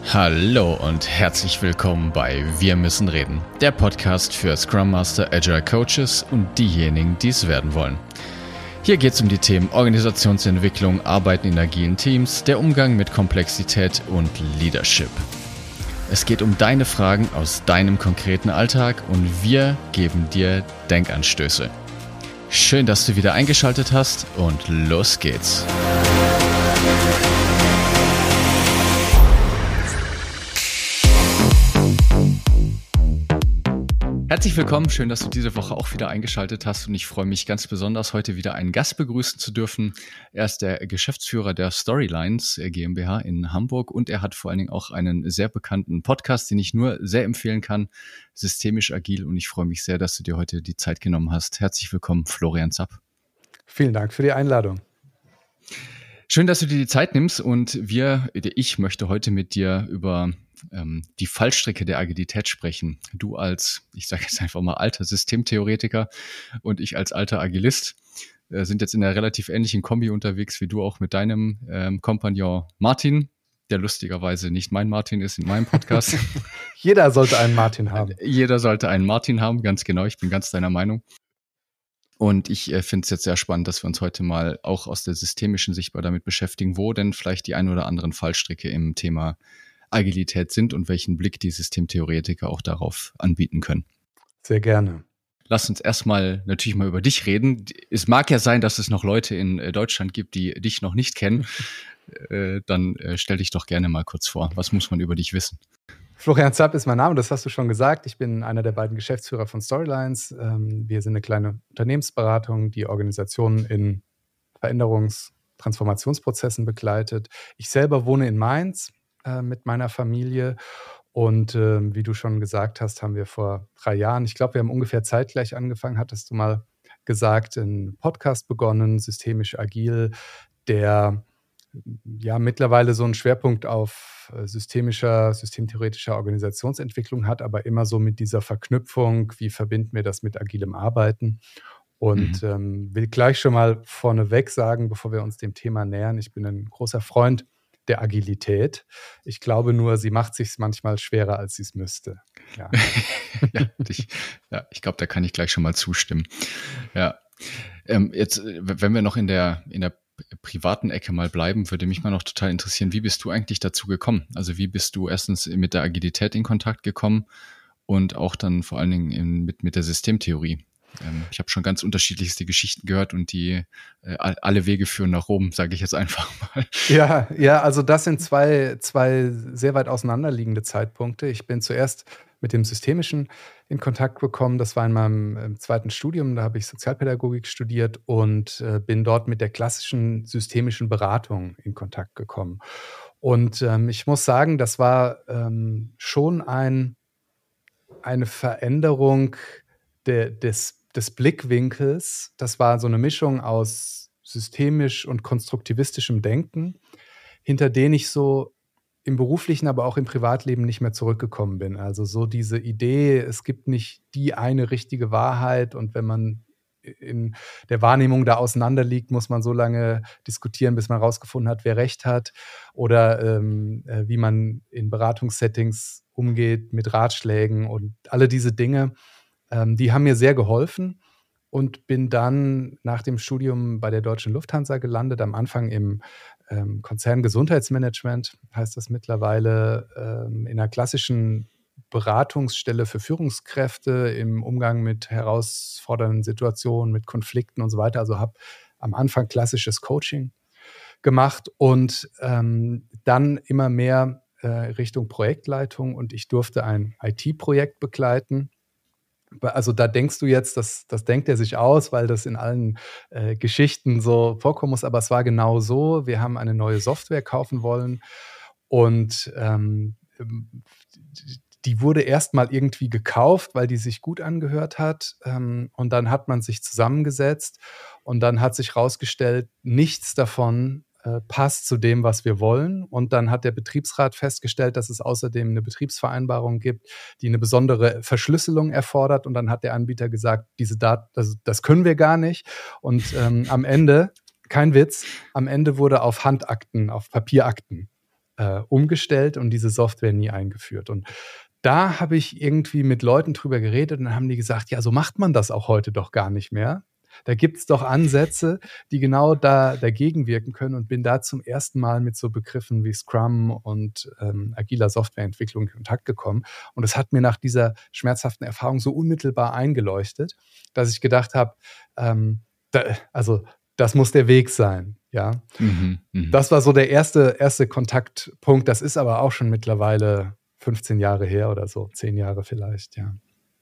Hallo und herzlich willkommen bei Wir müssen reden, der Podcast für Scrum Master, Agile Coaches und diejenigen, die es werden wollen. Hier geht es um die Themen Organisationsentwicklung, Arbeiten in agilen Teams, der Umgang mit Komplexität und Leadership. Es geht um deine Fragen aus deinem konkreten Alltag und wir geben dir Denkanstöße. Schön, dass du wieder eingeschaltet hast und los geht's. Herzlich willkommen, schön, dass du diese Woche auch wieder eingeschaltet hast und ich freue mich ganz besonders, heute wieder einen Gast begrüßen zu dürfen. Er ist der Geschäftsführer der Storylines GmbH in Hamburg und er hat vor allen Dingen auch einen sehr bekannten Podcast, den ich nur sehr empfehlen kann, Systemisch Agil, und ich freue mich sehr, dass du dir heute die Zeit genommen hast. Herzlich willkommen, Florian Zapp. Vielen Dank für die Einladung. Schön, dass du dir die Zeit nimmst und ich möchte heute mit dir über die Fallstricke der Agilität sprechen. Du als, ich sage jetzt einfach mal, alter Systemtheoretiker und ich als alter Agilist sind jetzt in einer relativ ähnlichen Kombi unterwegs wie du auch mit deinem Kompagnon Martin, der lustigerweise nicht mein Martin ist in meinem Podcast. Jeder sollte einen Martin haben. Jeder sollte einen Martin haben, ganz genau, ich bin ganz deiner Meinung. Und ich finde es jetzt sehr spannend, dass wir uns heute mal auch aus der systemischen Sicht damit beschäftigen, wo denn vielleicht die ein oder anderen Fallstricke im Thema Agilität sind und welchen Blick die Systemtheoretiker auch darauf anbieten können. Sehr gerne. Lass uns erstmal natürlich mal über dich reden. Es mag ja sein, dass es noch Leute in Deutschland gibt, die dich noch nicht kennen. Dann stell dich doch gerne mal kurz vor. Was muss man über dich wissen? Florian Zapp ist mein Name, das hast du schon gesagt. Ich bin einer der beiden Geschäftsführer von Storylines. Wir sind eine kleine Unternehmensberatung, die Organisationen in Transformationsprozessen begleitet. Ich selber wohne in Mainz mit meiner Familie und wie du schon gesagt hast, haben wir vor 3 Jahren, ich glaube, wir haben ungefähr zeitgleich angefangen, hattest du mal gesagt, einen Podcast begonnen, Systemisch Agil, der ja mittlerweile so einen Schwerpunkt auf systemtheoretischer Organisationsentwicklung hat, aber immer so mit dieser Verknüpfung, wie verbinden wir das mit agilem Arbeiten? Und will gleich schon mal vorneweg sagen, bevor wir uns dem Thema nähern, ich bin ein großer Freund der Agilität. Ich glaube nur, sie macht sich manchmal schwerer, als sie es müsste. Ja. Ich glaube, da kann ich gleich schon mal zustimmen. Ja. Jetzt, wenn wir noch in der privaten Ecke mal bleiben, würde mich mal noch total interessieren, wie bist du eigentlich dazu gekommen? Also wie bist du erstens mit der Agilität in Kontakt gekommen und auch dann vor allen Dingen mit der Systemtheorie? Ich habe schon ganz unterschiedlichste Geschichten gehört und die alle Wege führen nach Rom, sage ich jetzt einfach mal. Ja, also das sind zwei sehr weit auseinanderliegende Zeitpunkte. Ich bin zuerst mit dem Systemischen in Kontakt gekommen. Das war in meinem zweiten Studium, da habe ich Sozialpädagogik studiert und bin dort mit der klassischen systemischen Beratung in Kontakt gekommen. Und ich muss sagen, das war schon eine Veränderung des Blickwinkels. Das war so eine Mischung aus systemisch und konstruktivistischem Denken, hinter den ich so im beruflichen, aber auch im Privatleben nicht mehr zurückgekommen bin. Also so diese Idee, es gibt nicht die eine richtige Wahrheit und wenn man in der Wahrnehmung da auseinander liegt, muss man so lange diskutieren, bis man rausgefunden hat, wer recht hat oder wie man in Beratungssettings umgeht mit Ratschlägen und alle diese Dinge. Die haben mir sehr geholfen und bin dann nach dem Studium bei der Deutschen Lufthansa gelandet, am Anfang im Konzern Gesundheitsmanagement, heißt das mittlerweile, in einer klassischen Beratungsstelle für Führungskräfte im Umgang mit herausfordernden Situationen, mit Konflikten und so weiter. Also habe am Anfang klassisches Coaching gemacht und dann immer mehr Richtung Projektleitung und ich durfte ein IT-Projekt begleiten. Also da denkst du jetzt, das denkt er sich aus, weil das in allen Geschichten so vorkommen muss, aber es war genau so. Wir haben eine neue Software kaufen wollen und die wurde erstmal irgendwie gekauft, weil die sich gut angehört hat und dann hat man sich zusammengesetzt und dann hat sich herausgestellt, nichts davon passt zu dem, was wir wollen. Und dann hat der Betriebsrat festgestellt, dass es außerdem eine Betriebsvereinbarung gibt, die eine besondere Verschlüsselung erfordert. Und dann hat der Anbieter gesagt, diese Daten, das können wir gar nicht. Und am Ende, kein Witz, am Ende wurde auf Handakten, auf Papierakten umgestellt und diese Software nie eingeführt. Und da habe ich irgendwie mit Leuten drüber geredet und dann haben die gesagt, ja, so macht man das auch heute doch gar nicht mehr. Da gibt es doch Ansätze, die genau dagegen wirken können und bin da zum ersten Mal mit so Begriffen wie Scrum und agiler Softwareentwicklung in Kontakt gekommen. Und es hat mir nach dieser schmerzhaften Erfahrung so unmittelbar eingeleuchtet, dass ich gedacht habe, das muss der Weg sein. Ja, Das war so der erste Kontaktpunkt. Das ist aber auch schon mittlerweile 15 Jahre her oder so, 10 Jahre vielleicht, ja.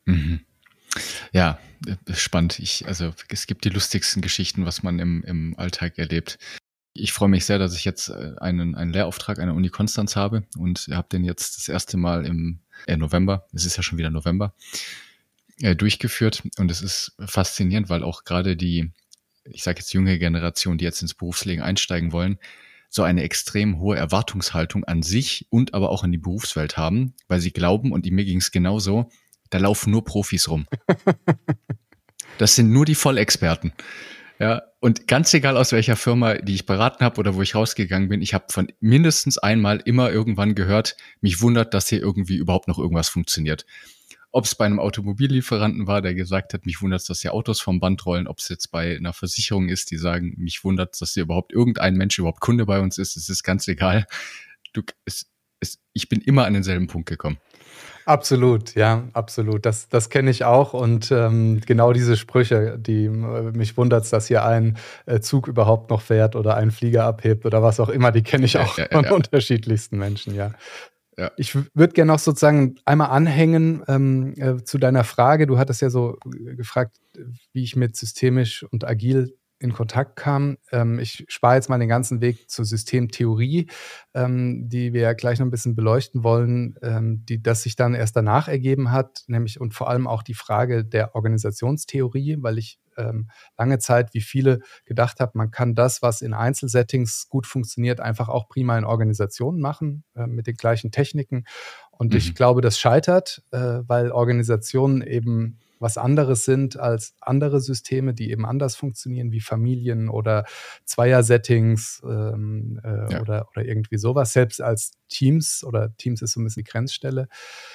Ja, spannend. Es gibt die lustigsten Geschichten, was man im Alltag erlebt. Ich freue mich sehr, dass ich jetzt einen Lehrauftrag an der Uni Konstanz habe und habe den jetzt das erste Mal im November, es ist ja schon wieder November, durchgeführt. Und es ist faszinierend, weil auch gerade die, ich sage jetzt junge Generation, die jetzt ins Berufsleben einsteigen wollen, so eine extrem hohe Erwartungshaltung an sich und aber auch an die Berufswelt haben, weil sie glauben, und mir ging es genauso, da laufen nur Profis rum. Das sind nur die Vollexperten. Ja, und ganz egal aus welcher Firma, die ich beraten habe oder wo ich rausgegangen bin, ich habe von mindestens einmal immer irgendwann gehört, mich wundert, dass hier irgendwie überhaupt noch irgendwas funktioniert. Ob es bei einem Automobillieferanten war, der gesagt hat, mich wundert, dass hier Autos vom Band rollen, ob es jetzt bei einer Versicherung ist, die sagen, mich wundert, dass hier überhaupt irgendein Mensch überhaupt Kunde bei uns ist, es ist ganz egal. Ich bin immer an denselben Punkt gekommen. Absolut, ja, absolut. Das kenne ich auch und genau diese Sprüche, die mich wundert, dass hier ein Zug überhaupt noch fährt oder ein Flieger abhebt oder was auch immer, die kenne ich auch von unterschiedlichsten Menschen, ja. Ja. Ich würde gerne noch sozusagen einmal anhängen zu deiner Frage. Du hattest ja so gefragt, wie ich mit systemisch und agil in Kontakt kam. Ich spare jetzt mal den ganzen Weg zur Systemtheorie, die wir ja gleich noch ein bisschen beleuchten wollen, das sich dann erst danach ergeben hat, nämlich und vor allem auch die Frage der Organisationstheorie, weil ich lange Zeit, wie viele, gedacht habe, man kann das, was in Einzelsettings gut funktioniert, einfach auch prima in Organisationen machen, mit den gleichen Techniken. Und ich glaube, das scheitert, weil Organisationen eben was anderes sind als andere Systeme, die eben anders funktionieren, wie Familien oder Zweier-Settings oder irgendwie sowas. Selbst als Teams, oder Teams ist so ein bisschen die Grenzstelle.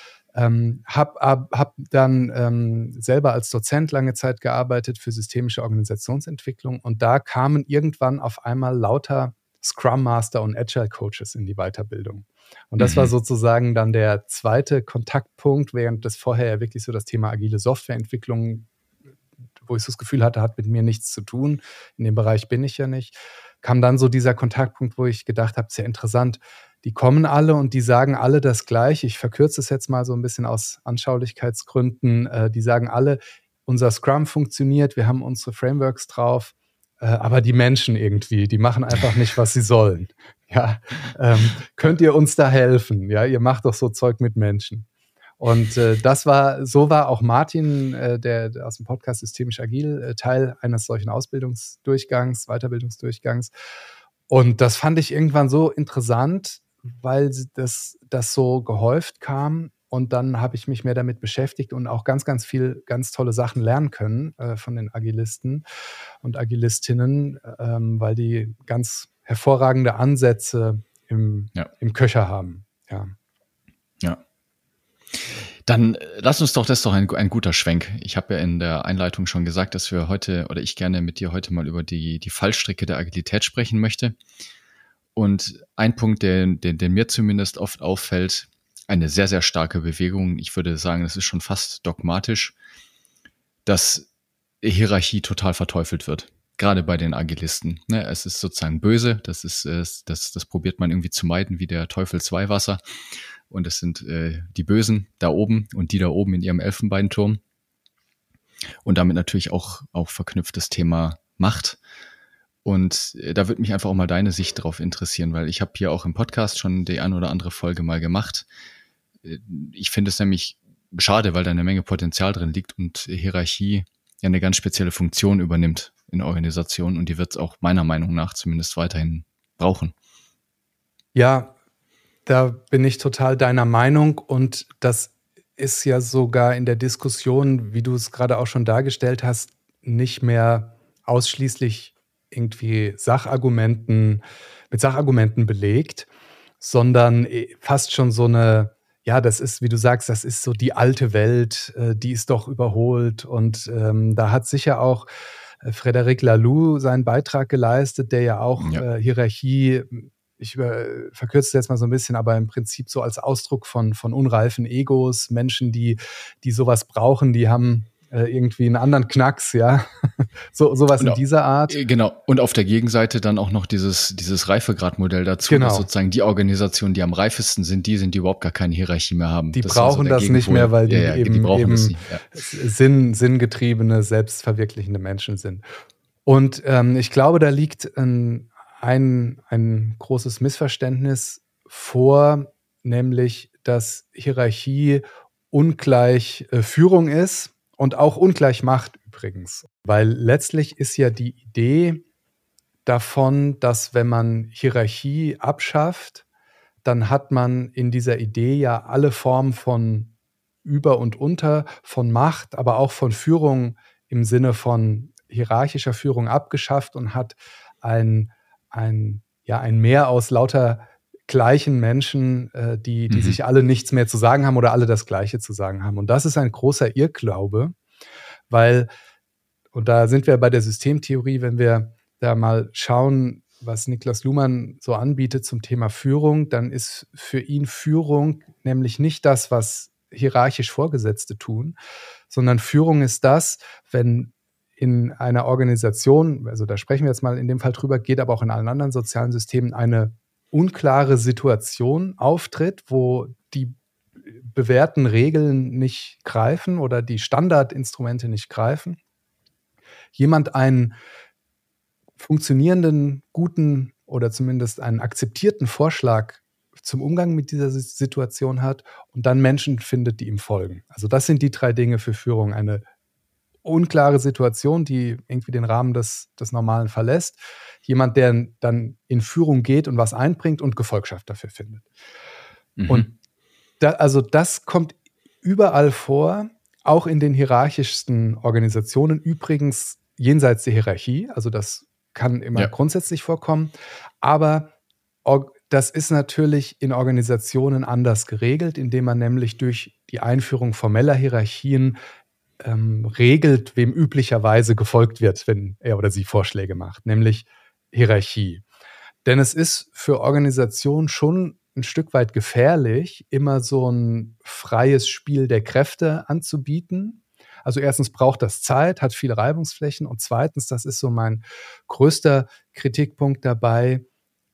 Hab dann selber als Dozent lange Zeit gearbeitet für systemische Organisationsentwicklung und da kamen irgendwann auf einmal lauter Scrum Master und Agile Coaches in die Weiterbildung. Und das war sozusagen dann der zweite Kontaktpunkt, während das vorher ja wirklich so das Thema agile Softwareentwicklung, wo ich so das Gefühl hatte, hat mit mir nichts zu tun. In dem Bereich bin ich ja nicht. Kam dann so dieser Kontaktpunkt, wo ich gedacht habe, sehr interessant, die kommen alle und die sagen alle das Gleiche. Ich verkürze es jetzt mal so ein bisschen aus Anschaulichkeitsgründen. Die sagen alle, unser Scrum funktioniert, wir haben unsere Frameworks drauf, aber die Menschen irgendwie, die machen einfach nicht, was sie sollen. Ja, könnt ihr uns da helfen? Ja, ihr macht doch so Zeug mit Menschen. Und so war auch Martin, der aus dem Podcast Systemisch Agil, Teil eines solchen Weiterbildungsdurchgangs. Und das fand ich irgendwann so interessant, weil das so gehäuft kam. Und dann habe ich mich mehr damit beschäftigt und auch ganz, ganz viel, ganz tolle Sachen lernen können von den Agilisten und Agilistinnen, weil die ganz hervorragende Ansätze im Köcher haben. Ja. Dann lass uns doch, das ist doch ein guter Schwenk. Ich habe ja in der Einleitung schon gesagt, dass wir heute, oder ich gerne mit dir heute mal über die Fallstricke der Agilität sprechen möchte. Und ein Punkt, der mir zumindest oft auffällt, eine sehr, sehr starke Bewegung, ich würde sagen, das ist schon fast dogmatisch, dass Hierarchie total verteufelt wird. Gerade bei den Agilisten. Es ist sozusagen böse, das probiert man irgendwie zu meiden, wie der Teufel Weihwasser. Und es sind die Bösen da oben und die da oben in ihrem Elfenbeinturm. Und damit natürlich auch verknüpft das Thema Macht. Und da würde mich einfach auch mal deine Sicht drauf interessieren, weil ich habe hier auch im Podcast schon die ein oder andere Folge mal gemacht. Ich finde es nämlich schade, weil da eine Menge Potenzial drin liegt und Hierarchie ja eine ganz spezielle Funktion übernimmt in Organisationen und die wird es auch meiner Meinung nach zumindest weiterhin brauchen. Ja, da bin ich total deiner Meinung und das ist ja sogar in der Diskussion, wie du es gerade auch schon dargestellt hast, nicht mehr ausschließlich irgendwie mit Sachargumenten belegt, sondern fast schon so eine, ja, das ist, wie du sagst, das ist so die alte Welt, die ist doch überholt. Und da hat sicher auch Frédéric Laloux seinen Beitrag geleistet, der ja auch Hierarchie, ich verkürze jetzt mal so ein bisschen, aber im Prinzip so als Ausdruck von unreifen Egos, Menschen, die sowas brauchen, die haben irgendwie einen anderen Knacks, ja. Sowas in dieser Art. Genau. Und auf der Gegenseite dann auch noch dieses Reifegradmodell dazu, Genau. dass sozusagen die Organisationen, die am reifesten sind, die überhaupt gar keine Hierarchie mehr haben. Die brauchen das nicht mehr, weil die eben sinngetriebene, selbstverwirklichende Menschen sind. Und ich glaube, da liegt ein großes Missverständnis vor, nämlich, dass Hierarchie ungleich Führung ist und auch ungleich Macht übrigens. Weil letztlich ist ja die Idee davon, dass wenn man Hierarchie abschafft, dann hat man in dieser Idee ja alle Formen von Über und Unter, von Macht, aber auch von Führung im Sinne von hierarchischer Führung abgeschafft und hat ein Meer aus lauter gleichen Menschen, die sich alle nichts mehr zu sagen haben oder alle das Gleiche zu sagen haben. Und das ist ein großer Irrglaube, weil, und da sind wir bei der Systemtheorie, wenn wir da mal schauen, was Niklas Luhmann so anbietet zum Thema Führung, dann ist für ihn Führung nämlich nicht das, was hierarchisch Vorgesetzte tun, sondern Führung ist das, wenn in einer Organisation, also da sprechen wir jetzt mal in dem Fall drüber, geht aber auch in allen anderen sozialen Systemen, eine unklare Situation auftritt, wo die bewährten Regeln nicht greifen oder die Standardinstrumente nicht greifen. Jemand einen funktionierenden, guten oder zumindest einen akzeptierten Vorschlag zum Umgang mit dieser Situation hat und dann Menschen findet, die ihm folgen. Also das sind die 3 Dinge für Führung. Eine unklare Situation, die irgendwie den Rahmen des Normalen verlässt. Jemand, der dann in Führung geht und was einbringt und Gefolgschaft dafür findet. Und das kommt überall vor, auch in den hierarchischsten Organisationen. Übrigens jenseits der Hierarchie, also das kann immer grundsätzlich vorkommen. Aber das ist natürlich in Organisationen anders geregelt, indem man nämlich durch die Einführung formeller Hierarchien regelt, wem üblicherweise gefolgt wird, wenn er oder sie Vorschläge macht, nämlich Hierarchie. Denn es ist für Organisationen schon ein Stück weit gefährlich, immer so ein freies Spiel der Kräfte anzubieten. Also erstens braucht das Zeit, hat viele Reibungsflächen und zweitens, das ist so mein größter Kritikpunkt dabei,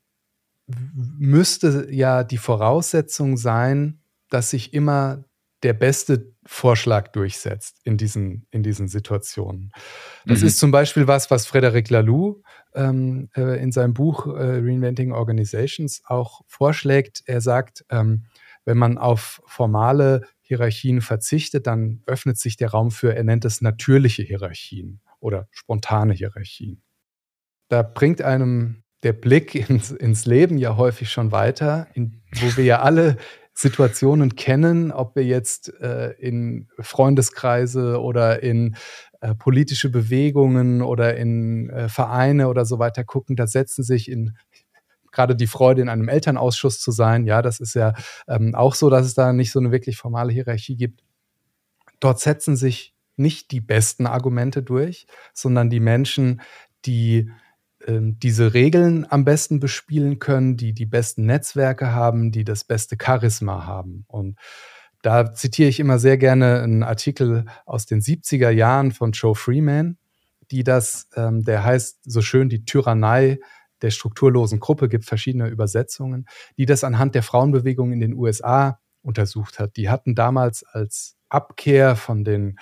müsste ja die Voraussetzung sein, dass sich immer der beste Vorschlag durchsetzt in diesen Situationen. Das ist zum Beispiel was Frédéric Laloux in seinem Buch Reinventing Organizations auch vorschlägt. Er sagt, wenn man auf formale Hierarchien verzichtet, dann öffnet sich der Raum für, er nennt es natürliche Hierarchien oder spontane Hierarchien. Da bringt einem der Blick ins Leben ja häufig schon weiter, wo wir ja alle Situationen kennen, ob wir jetzt in Freundeskreise oder in politische Bewegungen oder in Vereine oder so weiter gucken, da setzen sich gerade die Freude, in einem Elternausschuss zu sein, ja, das ist ja auch so, dass es da nicht so eine wirklich formale Hierarchie gibt. Dort setzen sich nicht die besten Argumente durch, sondern die Menschen, die diese Regeln am besten bespielen können, die die besten Netzwerke haben, die das beste Charisma haben. Und da zitiere ich immer sehr gerne einen Artikel aus den 70er Jahren von Joe Freeman, der heißt so schön die Tyrannei der strukturlosen Gruppe, gibt verschiedene Übersetzungen, die das anhand der Frauenbewegung in den USA untersucht hat. Die hatten damals als Abkehr von den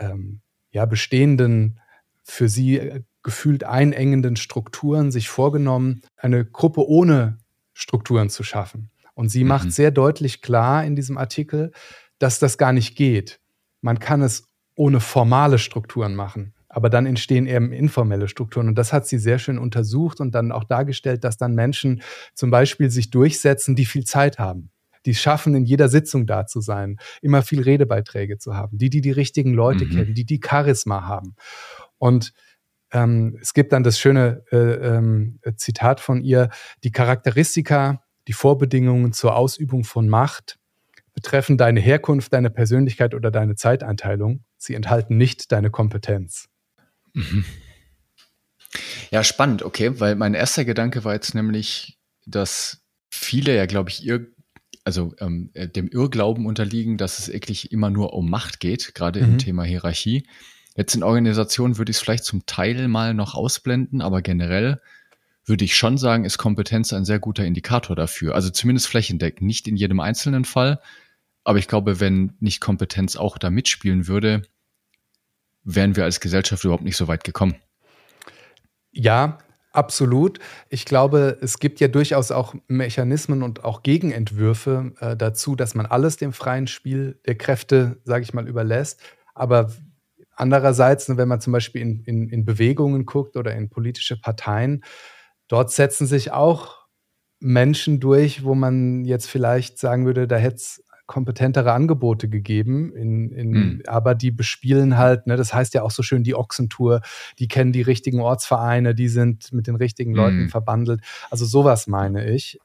bestehenden, für sie gefühlt einengenden Strukturen sich vorgenommen, eine Gruppe ohne Strukturen zu schaffen. Und sie macht sehr deutlich klar in diesem Artikel, dass das gar nicht geht. Man kann es ohne formale Strukturen machen, aber dann entstehen eben informelle Strukturen. Und das hat sie sehr schön untersucht und dann auch dargestellt, dass dann Menschen zum Beispiel sich durchsetzen, die viel Zeit haben. Die schaffen, in jeder Sitzung da zu sein, immer viel Redebeiträge zu haben, die richtigen Leute kennen, die Charisma haben. Und es gibt dann das schöne Zitat von ihr, die Charakteristika die Vorbedingungen zur Ausübung von Macht betreffen deine Herkunft, deine Persönlichkeit oder deine Zeiteinteilung. Sie enthalten nicht deine Kompetenz. Mhm. Ja, spannend, okay, weil mein erster Gedanke war jetzt nämlich, dass viele ja, glaube ich, dem Irrglauben unterliegen, dass es wirklich immer nur um Macht geht, gerade im Thema Hierarchie. Jetzt in Organisationen würde ich es vielleicht zum Teil mal noch ausblenden, aber generell würde ich schon sagen, ist Kompetenz ein sehr guter Indikator dafür. Also zumindest flächendeckend, nicht in jedem einzelnen Fall. Aber ich glaube, wenn nicht Kompetenz auch da mitspielen würde, wären wir als Gesellschaft überhaupt nicht so weit gekommen. Ja, absolut. Ich glaube, es gibt ja durchaus auch Mechanismen und auch Gegenentwürfe dazu, dass man alles dem freien Spiel der Kräfte, sage ich mal, überlässt. Aber andererseits, wenn man zum Beispiel in Bewegungen guckt oder in politische Parteien, dort setzen sich auch Menschen durch, wo man jetzt vielleicht sagen würde, da hätte es kompetentere Angebote gegeben, aber die bespielen halt, ne, das heißt ja auch so schön, die Ochsentour, die kennen die richtigen Ortsvereine, die sind mit den richtigen Leuten verbandelt. Also sowas meine ich.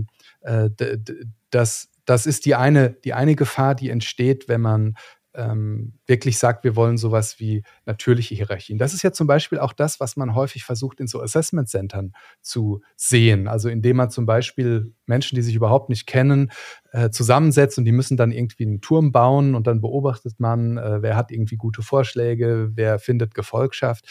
Das ist die eine Gefahr, die entsteht, wenn man wirklich sagt, wir wollen sowas wie natürliche Hierarchien. Das ist ja zum Beispiel auch das, was man häufig versucht, in so Assessment-Centern zu sehen. Also indem man zum Beispiel Menschen, die sich überhaupt nicht kennen, zusammensetzt und die müssen dann irgendwie einen Turm bauen und dann beobachtet man, wer hat irgendwie gute Vorschläge, wer findet Gefolgschaft.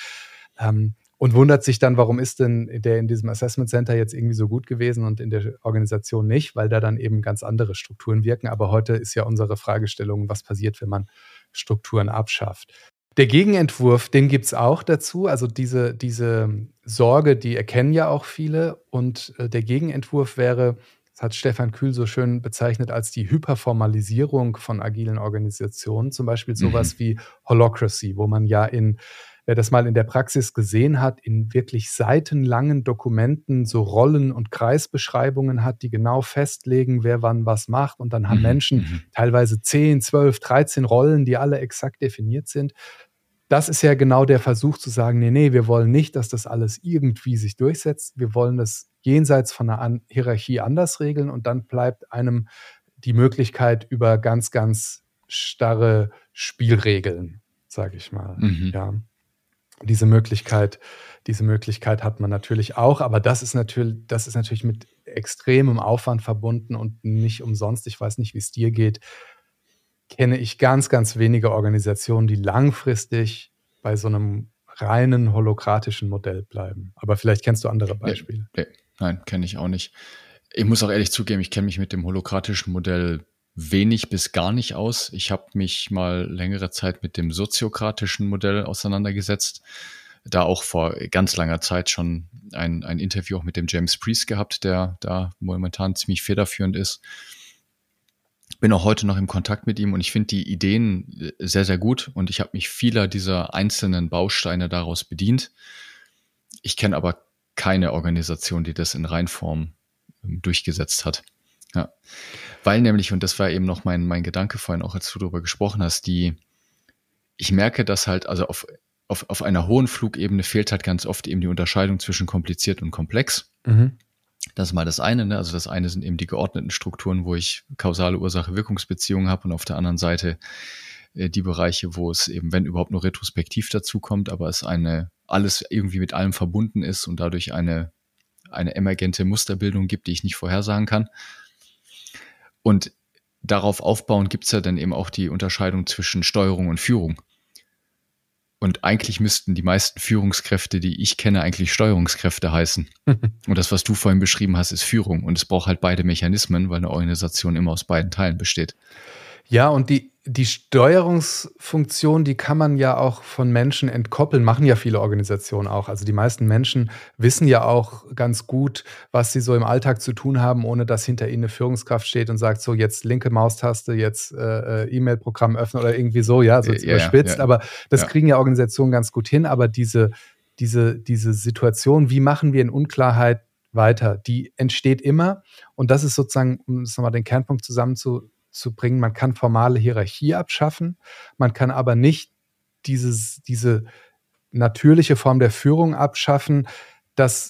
Und wundert sich dann, warum ist denn der in diesem Assessment Center jetzt irgendwie so gut gewesen und in der Organisation nicht, weil da dann eben ganz andere Strukturen wirken. Aber heute ist ja unsere Fragestellung, was passiert, wenn man Strukturen abschafft. Der Gegenentwurf, den gibt es auch dazu. Also diese Sorge, die erkennen ja auch viele. Und der Gegenentwurf wäre, das hat Stefan Kühl so schön bezeichnet, als die Hyperformalisierung von agilen Organisationen. Zum Beispiel sowas wie Holacracy, wo man ja wer das mal in der Praxis gesehen hat, in wirklich seitenlangen Dokumenten so Rollen- und Kreisbeschreibungen hat, die genau festlegen, wer wann was macht. Und dann haben Menschen teilweise 10, 12, 13 Rollen, die alle exakt definiert sind. Das ist ja genau der Versuch zu sagen, nee, wir wollen nicht, dass das alles irgendwie sich durchsetzt. Wir wollen das jenseits von einer Hierarchie anders regeln und dann bleibt einem die Möglichkeit über ganz, ganz starre Spielregeln, sage ich mal. Ja. Diese Möglichkeit hat man natürlich auch, aber das ist natürlich mit extremem Aufwand verbunden und nicht umsonst. Ich weiß nicht, wie es dir geht. Kenne ich ganz, ganz wenige Organisationen, die langfristig bei so einem reinen holokratischen Modell bleiben. Aber vielleicht kennst du andere Beispiele. Nee, nein, kenne ich auch nicht. Ich muss auch ehrlich zugeben, ich kenne mich mit dem holokratischen Modell wenig bis gar nicht aus. Ich habe mich mal längere Zeit mit dem soziokratischen Modell auseinandergesetzt. Da auch vor ganz langer Zeit schon ein Interview auch mit dem James Priest gehabt, der da momentan ziemlich federführend ist. Bin auch heute noch im Kontakt mit ihm und ich finde die Ideen sehr, sehr gut und ich habe mich vieler dieser einzelnen Bausteine daraus bedient. Ich kenne aber keine Organisation, die das in Reinform durchgesetzt hat. Ja, weil nämlich, und das war eben noch mein Gedanke vorhin auch, als du darüber gesprochen hast, ich merke, dass halt, also auf einer hohen Flugebene fehlt halt ganz oft eben die Unterscheidung zwischen kompliziert und komplex. Das ist mal das eine, ne? Also das eine sind eben die geordneten Strukturen, wo ich kausale Ursache-Wirkungsbeziehungen habe und auf der anderen Seite die Bereiche, wo es eben, wenn überhaupt, nur retrospektiv dazu kommt, aber es alles irgendwie mit allem verbunden ist und dadurch eine emergente Musterbildung gibt, die ich nicht vorhersagen kann. Und darauf aufbauend gibt es ja dann eben auch die Unterscheidung zwischen Steuerung und Führung. Und eigentlich müssten die meisten Führungskräfte, die ich kenne, eigentlich Steuerungskräfte heißen. Und das, was du vorhin beschrieben hast, ist Führung. Und es braucht halt beide Mechanismen, weil eine Organisation immer aus beiden Teilen besteht. Ja, und die Steuerungsfunktion, die kann man ja auch von Menschen entkoppeln, machen ja viele Organisationen auch. Also die meisten Menschen wissen ja auch ganz gut, was sie so im Alltag zu tun haben, ohne dass hinter ihnen eine Führungskraft steht und sagt, so jetzt linke Maustaste, jetzt E-Mail-Programm öffnen oder irgendwie so, ja, so überspitzt. Aber das kriegen ja Organisationen ganz gut hin. Aber diese Situation, wie machen wir in Unklarheit weiter, die entsteht immer. Und das ist sozusagen, um es nochmal den Kernpunkt zusammenzubringen, man kann formale Hierarchie abschaffen, man kann aber nicht diese natürliche Form der Führung abschaffen, dass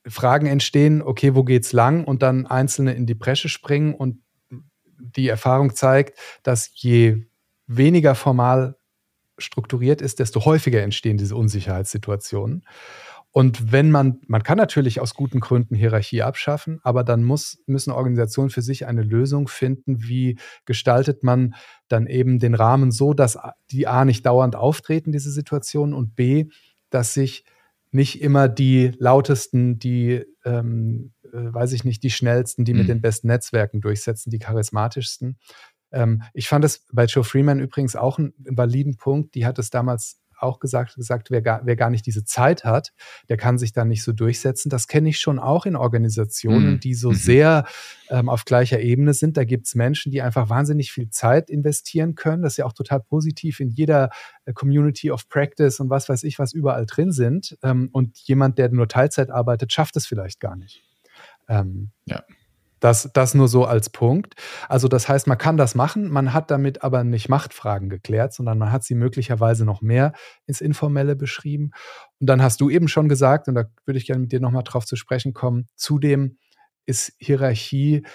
Fragen entstehen, okay, wo geht's lang? Und dann Einzelne in die Bresche springen. Und die Erfahrung zeigt, dass je weniger formal strukturiert ist, desto häufiger entstehen diese Unsicherheitssituationen. Und wenn man kann natürlich aus guten Gründen Hierarchie abschaffen, aber dann müssen Organisationen für sich eine Lösung finden, wie gestaltet man dann eben den Rahmen so, dass die A nicht dauernd auftreten, diese Situationen, und B, dass sich nicht immer die lautesten, die, weiß ich nicht, die schnellsten, die mit den besten Netzwerken durchsetzen, die charismatischsten. Ich fand es bei Joe Freeman übrigens auch einen validen Punkt. Die hat es damals auch gesagt, wer gar nicht diese Zeit hat, der kann sich da nicht so durchsetzen. Das kenne ich schon auch in Organisationen, die so sehr auf gleicher Ebene sind. Da gibt es Menschen, die einfach wahnsinnig viel Zeit investieren können. Das ist ja auch total positiv in jeder Community of Practice und was weiß ich, was überall drin sind. Und jemand, der nur Teilzeit arbeitet, schafft es vielleicht gar nicht. Ja. Das nur so als Punkt. Also das heißt, man kann das machen, man hat damit aber nicht Machtfragen geklärt, sondern man hat sie möglicherweise noch mehr ins Informelle beschrieben. Und dann hast du eben schon gesagt, und da würde ich gerne mit dir nochmal drauf zu sprechen kommen, zudem ist Hierarchie,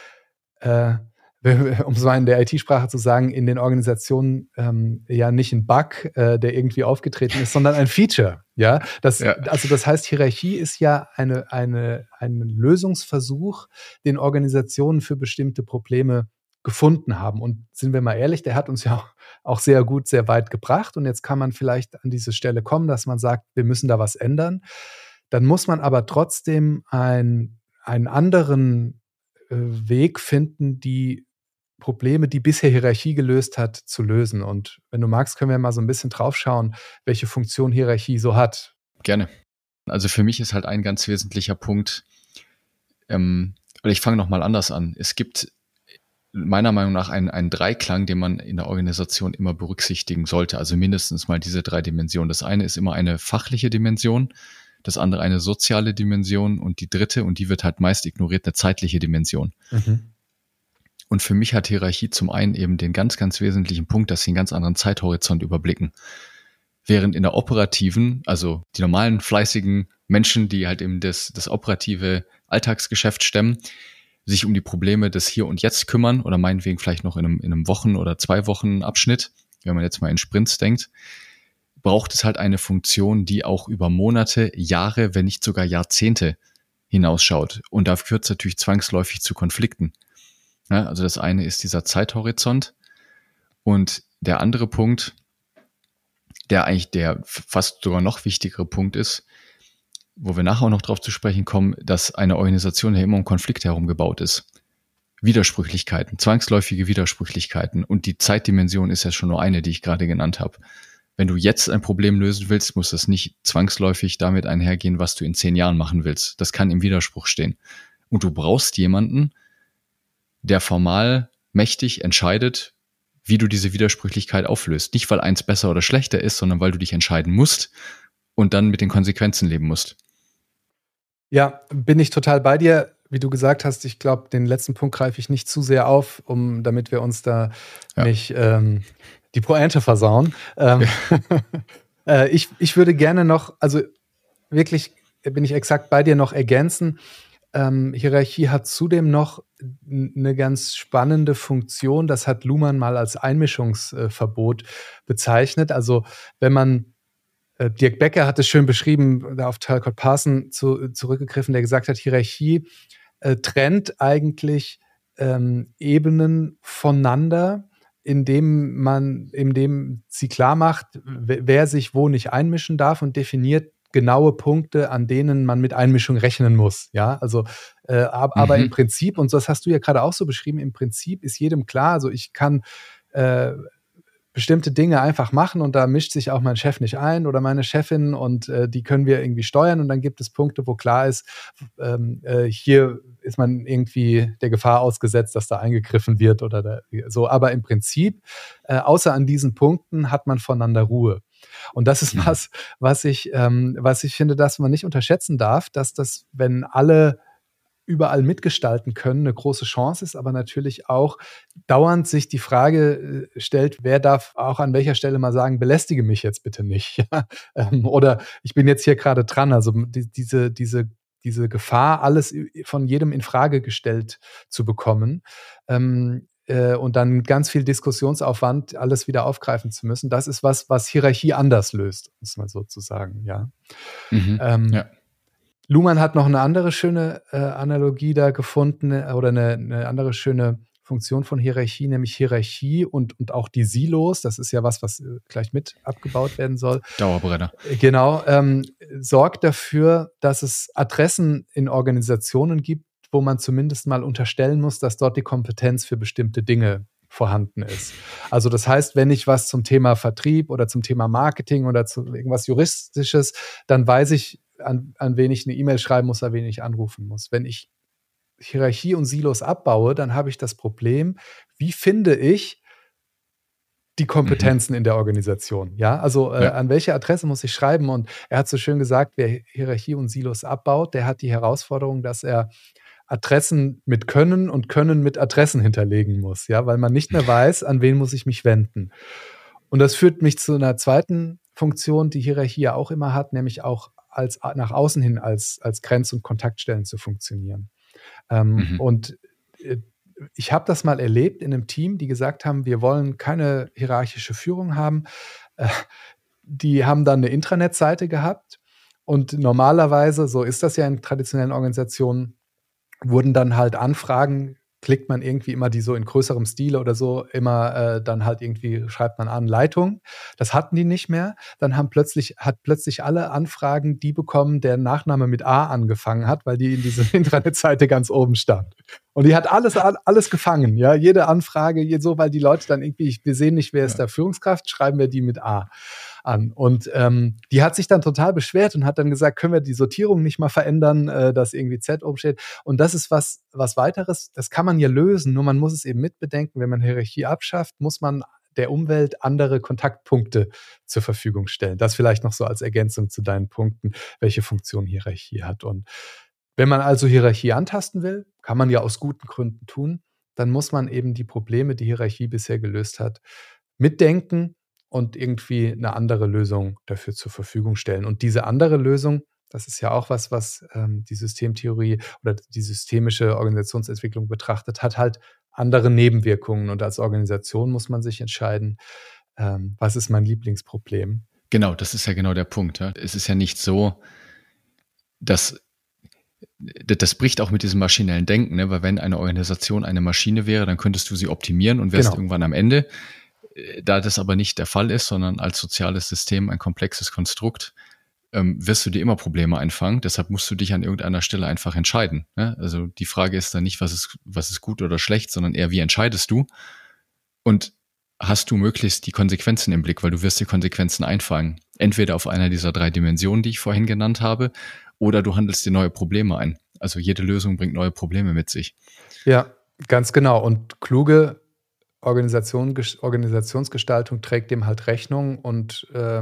um es mal in der IT-Sprache zu sagen, in den Organisationen ja nicht ein Bug, der irgendwie aufgetreten ist, sondern ein Feature. Ja? Also das heißt, Hierarchie ist ja ein Lösungsversuch, den Organisationen für bestimmte Probleme gefunden haben. Und sind wir mal ehrlich, der hat uns ja auch sehr gut, sehr weit gebracht. Und jetzt kann man vielleicht an diese Stelle kommen, dass man sagt, wir müssen da was ändern. Dann muss man aber trotzdem einen anderen Weg finden, die Probleme, die bisher Hierarchie gelöst hat, zu lösen. Und wenn du magst, können wir mal so ein bisschen drauf schauen, welche Funktion Hierarchie so hat. Gerne. Also für mich ist halt ein ganz wesentlicher Punkt, ich fange nochmal anders an. Es gibt meiner Meinung nach einen Dreiklang, den man in der Organisation immer berücksichtigen sollte. Also mindestens mal diese 3 Dimensionen. Das eine ist immer eine fachliche Dimension, das andere eine soziale Dimension und die dritte, und die wird halt meist ignoriert, eine zeitliche Dimension. Und für mich hat Hierarchie zum einen eben den ganz, ganz wesentlichen Punkt, dass sie einen ganz anderen Zeithorizont überblicken. Während in der operativen, also die normalen, fleißigen Menschen, die halt eben das operative Alltagsgeschäft stemmen, sich um die Probleme des Hier und Jetzt kümmern oder meinetwegen vielleicht noch in einem Wochen- oder 2 Wochen Abschnitt, wenn man jetzt mal in Sprints denkt, braucht es halt eine Funktion, die auch über Monate, Jahre, wenn nicht sogar Jahrzehnte hinausschaut. Und da führt es natürlich zwangsläufig zu Konflikten. Ja, also das eine ist dieser Zeithorizont und der andere Punkt, der fast sogar noch wichtigere Punkt ist, wo wir nachher auch noch drauf zu sprechen kommen, dass eine Organisation ja immer um Konflikte herum gebaut ist. Widersprüchlichkeiten, zwangsläufige Widersprüchlichkeiten, und die Zeitdimension ist ja schon nur eine, die ich gerade genannt habe. Wenn du jetzt ein Problem lösen willst, muss das nicht zwangsläufig damit einhergehen, was du in 10 Jahren machen willst. Das kann im Widerspruch stehen. Und du brauchst jemanden, der formal mächtig entscheidet, wie du diese Widersprüchlichkeit auflöst. Nicht, weil eins besser oder schlechter ist, sondern weil du dich entscheiden musst und dann mit den Konsequenzen leben musst. Ja, bin ich total bei dir. Wie du gesagt hast, ich glaube, den letzten Punkt greife ich nicht zu sehr auf, damit wir uns da nicht die Pointe versauen. Ich würde gerne noch, also wirklich bin ich exakt bei dir, noch ergänzen. Hierarchie hat zudem noch eine ganz spannende Funktion. Das hat Luhmann mal als Einmischungsverbot bezeichnet. Also wenn man Dirk Becker hat es schön beschrieben, da auf Talcott Parson zurückgegriffen, der gesagt hat, Hierarchie trennt eigentlich Ebenen voneinander, indem sie klar macht, wer sich wo nicht einmischen darf, und definiert genaue Punkte, an denen man mit Einmischung rechnen muss. Ja, also aber im Prinzip, und das hast du ja gerade auch so beschrieben, im Prinzip ist jedem klar, also ich kann bestimmte Dinge einfach machen und da mischt sich auch mein Chef nicht ein oder meine Chefin, und die können wir irgendwie steuern, und dann gibt es Punkte, wo klar ist, hier ist man irgendwie der Gefahr ausgesetzt, dass da eingegriffen wird oder so. Aber im Prinzip, außer an diesen Punkten, hat man voneinander Ruhe. Und das ist was ich finde, dass man nicht unterschätzen darf, dass das, wenn alle überall mitgestalten können, eine große Chance ist, aber natürlich auch dauernd sich die Frage stellt, wer darf auch an welcher Stelle mal sagen, belästige mich jetzt bitte nicht. Oder ich bin jetzt hier gerade dran. Also diese diese Gefahr, alles von jedem in Frage gestellt zu bekommen, und dann mit ganz viel Diskussionsaufwand alles wieder aufgreifen zu müssen. Das ist was Hierarchie anders löst, muss man sozusagen, ja. Ja. Luhmann hat noch eine andere schöne Analogie da gefunden oder eine andere schöne Funktion von Hierarchie, nämlich Hierarchie und auch die Silos. Das ist ja was gleich mit abgebaut werden soll. Dauerbrenner. Genau, sorgt dafür, dass es Adressen in Organisationen gibt, wo man zumindest mal unterstellen muss, dass dort die Kompetenz für bestimmte Dinge vorhanden ist. Also das heißt, wenn ich was zum Thema Vertrieb oder zum Thema Marketing oder zu irgendwas Juristisches, dann weiß ich, an wen ich eine E-Mail schreiben muss, an wen ich anrufen muss. Wenn ich Hierarchie und Silos abbaue, dann habe ich das Problem, wie finde ich die Kompetenzen in der Organisation? Ja, also an welche Adresse muss ich schreiben? Und er hat so schön gesagt, wer Hierarchie und Silos abbaut, der hat die Herausforderung, dass er Adressen mit Können und Können mit Adressen hinterlegen muss, ja, weil man nicht mehr weiß, an wen muss ich mich wenden. Und das führt mich zu einer zweiten Funktion, die Hierarchie ja auch immer hat, nämlich auch als nach außen hin als Grenz- und Kontaktstellen zu funktionieren. Und ich habe das mal erlebt in einem Team, die gesagt haben, wir wollen keine hierarchische Führung haben. Die haben dann eine Intranet-Seite gehabt und normalerweise, so ist das ja in traditionellen Organisationen, wurden dann halt Anfragen, klickt man irgendwie immer die so in größerem Stile oder so, immer dann halt irgendwie schreibt man an Leitung. Das hatten die nicht mehr. Dann hat plötzlich alle Anfragen die bekommen, deren Nachname mit A angefangen hat, weil die in dieser Internetseite ganz oben stand. Und die hat alles gefangen, ja, jede Anfrage, weil die Leute dann irgendwie, wir sehen nicht, wer ist da Führungskraft, schreiben wir die mit A an. Und die hat sich dann total beschwert und hat dann gesagt, können wir die Sortierung nicht mal verändern, dass irgendwie Z oben steht. Und das ist was weiteres, das kann man ja lösen, nur man muss es eben mitbedenken, wenn man Hierarchie abschafft, muss man der Umwelt andere Kontaktpunkte zur Verfügung stellen. Das vielleicht noch so als Ergänzung zu deinen Punkten, welche Funktion Hierarchie hat. Und wenn man also Hierarchie antasten will, kann man ja aus guten Gründen tun, dann muss man eben die Probleme, die Hierarchie bisher gelöst hat, mitdenken und irgendwie eine andere Lösung dafür zur Verfügung stellen. Und diese andere Lösung, das ist ja auch was die Systemtheorie oder die systemische Organisationsentwicklung betrachtet, hat halt andere Nebenwirkungen. Und als Organisation muss man sich entscheiden, was ist mein Lieblingsproblem? Genau, das ist ja genau der Punkt. Ja. Es ist ja nicht so, dass das bricht auch mit diesem maschinellen Denken, ne? Weil wenn eine Organisation eine Maschine wäre, dann könntest du sie optimieren und wärst irgendwann am Ende. Da das aber nicht der Fall ist, sondern als soziales System ein komplexes Konstrukt, wirst du dir immer Probleme einfangen. Deshalb musst du dich an irgendeiner Stelle einfach entscheiden. Ne? Also die Frage ist dann nicht, was ist gut oder schlecht, sondern eher, wie entscheidest du? Und hast du möglichst die Konsequenzen im Blick, weil du wirst die Konsequenzen einfangen. Entweder auf einer dieser 3 Dimensionen, die ich vorhin genannt habe, oder du handelst dir neue Probleme ein. Also jede Lösung bringt neue Probleme mit sich. Ja, ganz genau. Und kluge Organisationsgestaltung trägt dem halt Rechnung und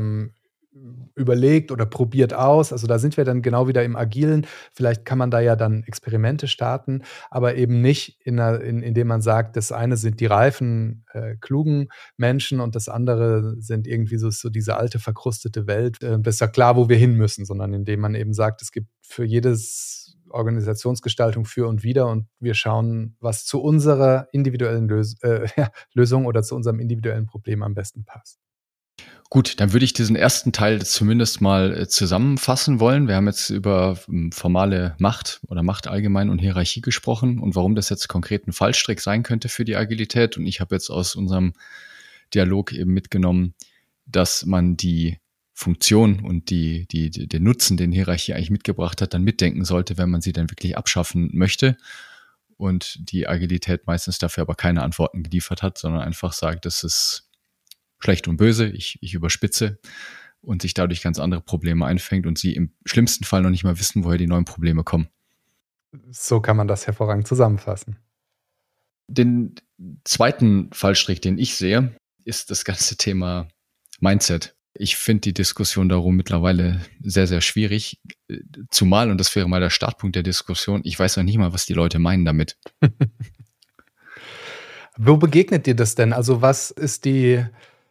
überlegt oder probiert aus. Also da sind wir dann genau wieder im Agilen. Vielleicht kann man da ja dann Experimente starten, aber eben nicht, indem man sagt, das eine sind die reifen, klugen Menschen und das andere sind irgendwie so diese alte, verkrustete Welt. Das ist ja klar, wo wir hin müssen, sondern indem man eben sagt, es gibt für jedes Organisationsgestaltung für und wider und wir schauen, was zu unserer individuellen Lösung oder zu unserem individuellen Problem am besten passt. Gut, dann würde ich diesen ersten Teil zumindest mal zusammenfassen wollen. Wir haben jetzt über formale Macht oder Macht allgemein und Hierarchie gesprochen und warum das jetzt konkret ein Fallstrick sein könnte für die Agilität. Und ich habe jetzt aus unserem Dialog eben mitgenommen, dass man die Funktion und den Nutzen, den Hierarchie eigentlich mitgebracht hat, dann mitdenken sollte, wenn man sie dann wirklich abschaffen möchte. Und die Agilität meistens dafür aber keine Antworten geliefert hat, sondern einfach sagt, das ist schlecht und böse, ich überspitze und sich dadurch ganz andere Probleme einfängt und sie im schlimmsten Fall noch nicht mal wissen, woher die neuen Probleme kommen. So kann man das hervorragend zusammenfassen. Den zweiten Fallstrick, den ich sehe, ist das ganze Thema Mindset. Ich finde die Diskussion darum mittlerweile sehr, sehr schwierig. Zumal, und das wäre mal der Startpunkt der Diskussion, ich weiß noch nicht mal, was die Leute meinen damit. Wo begegnet dir das denn? Also was ist die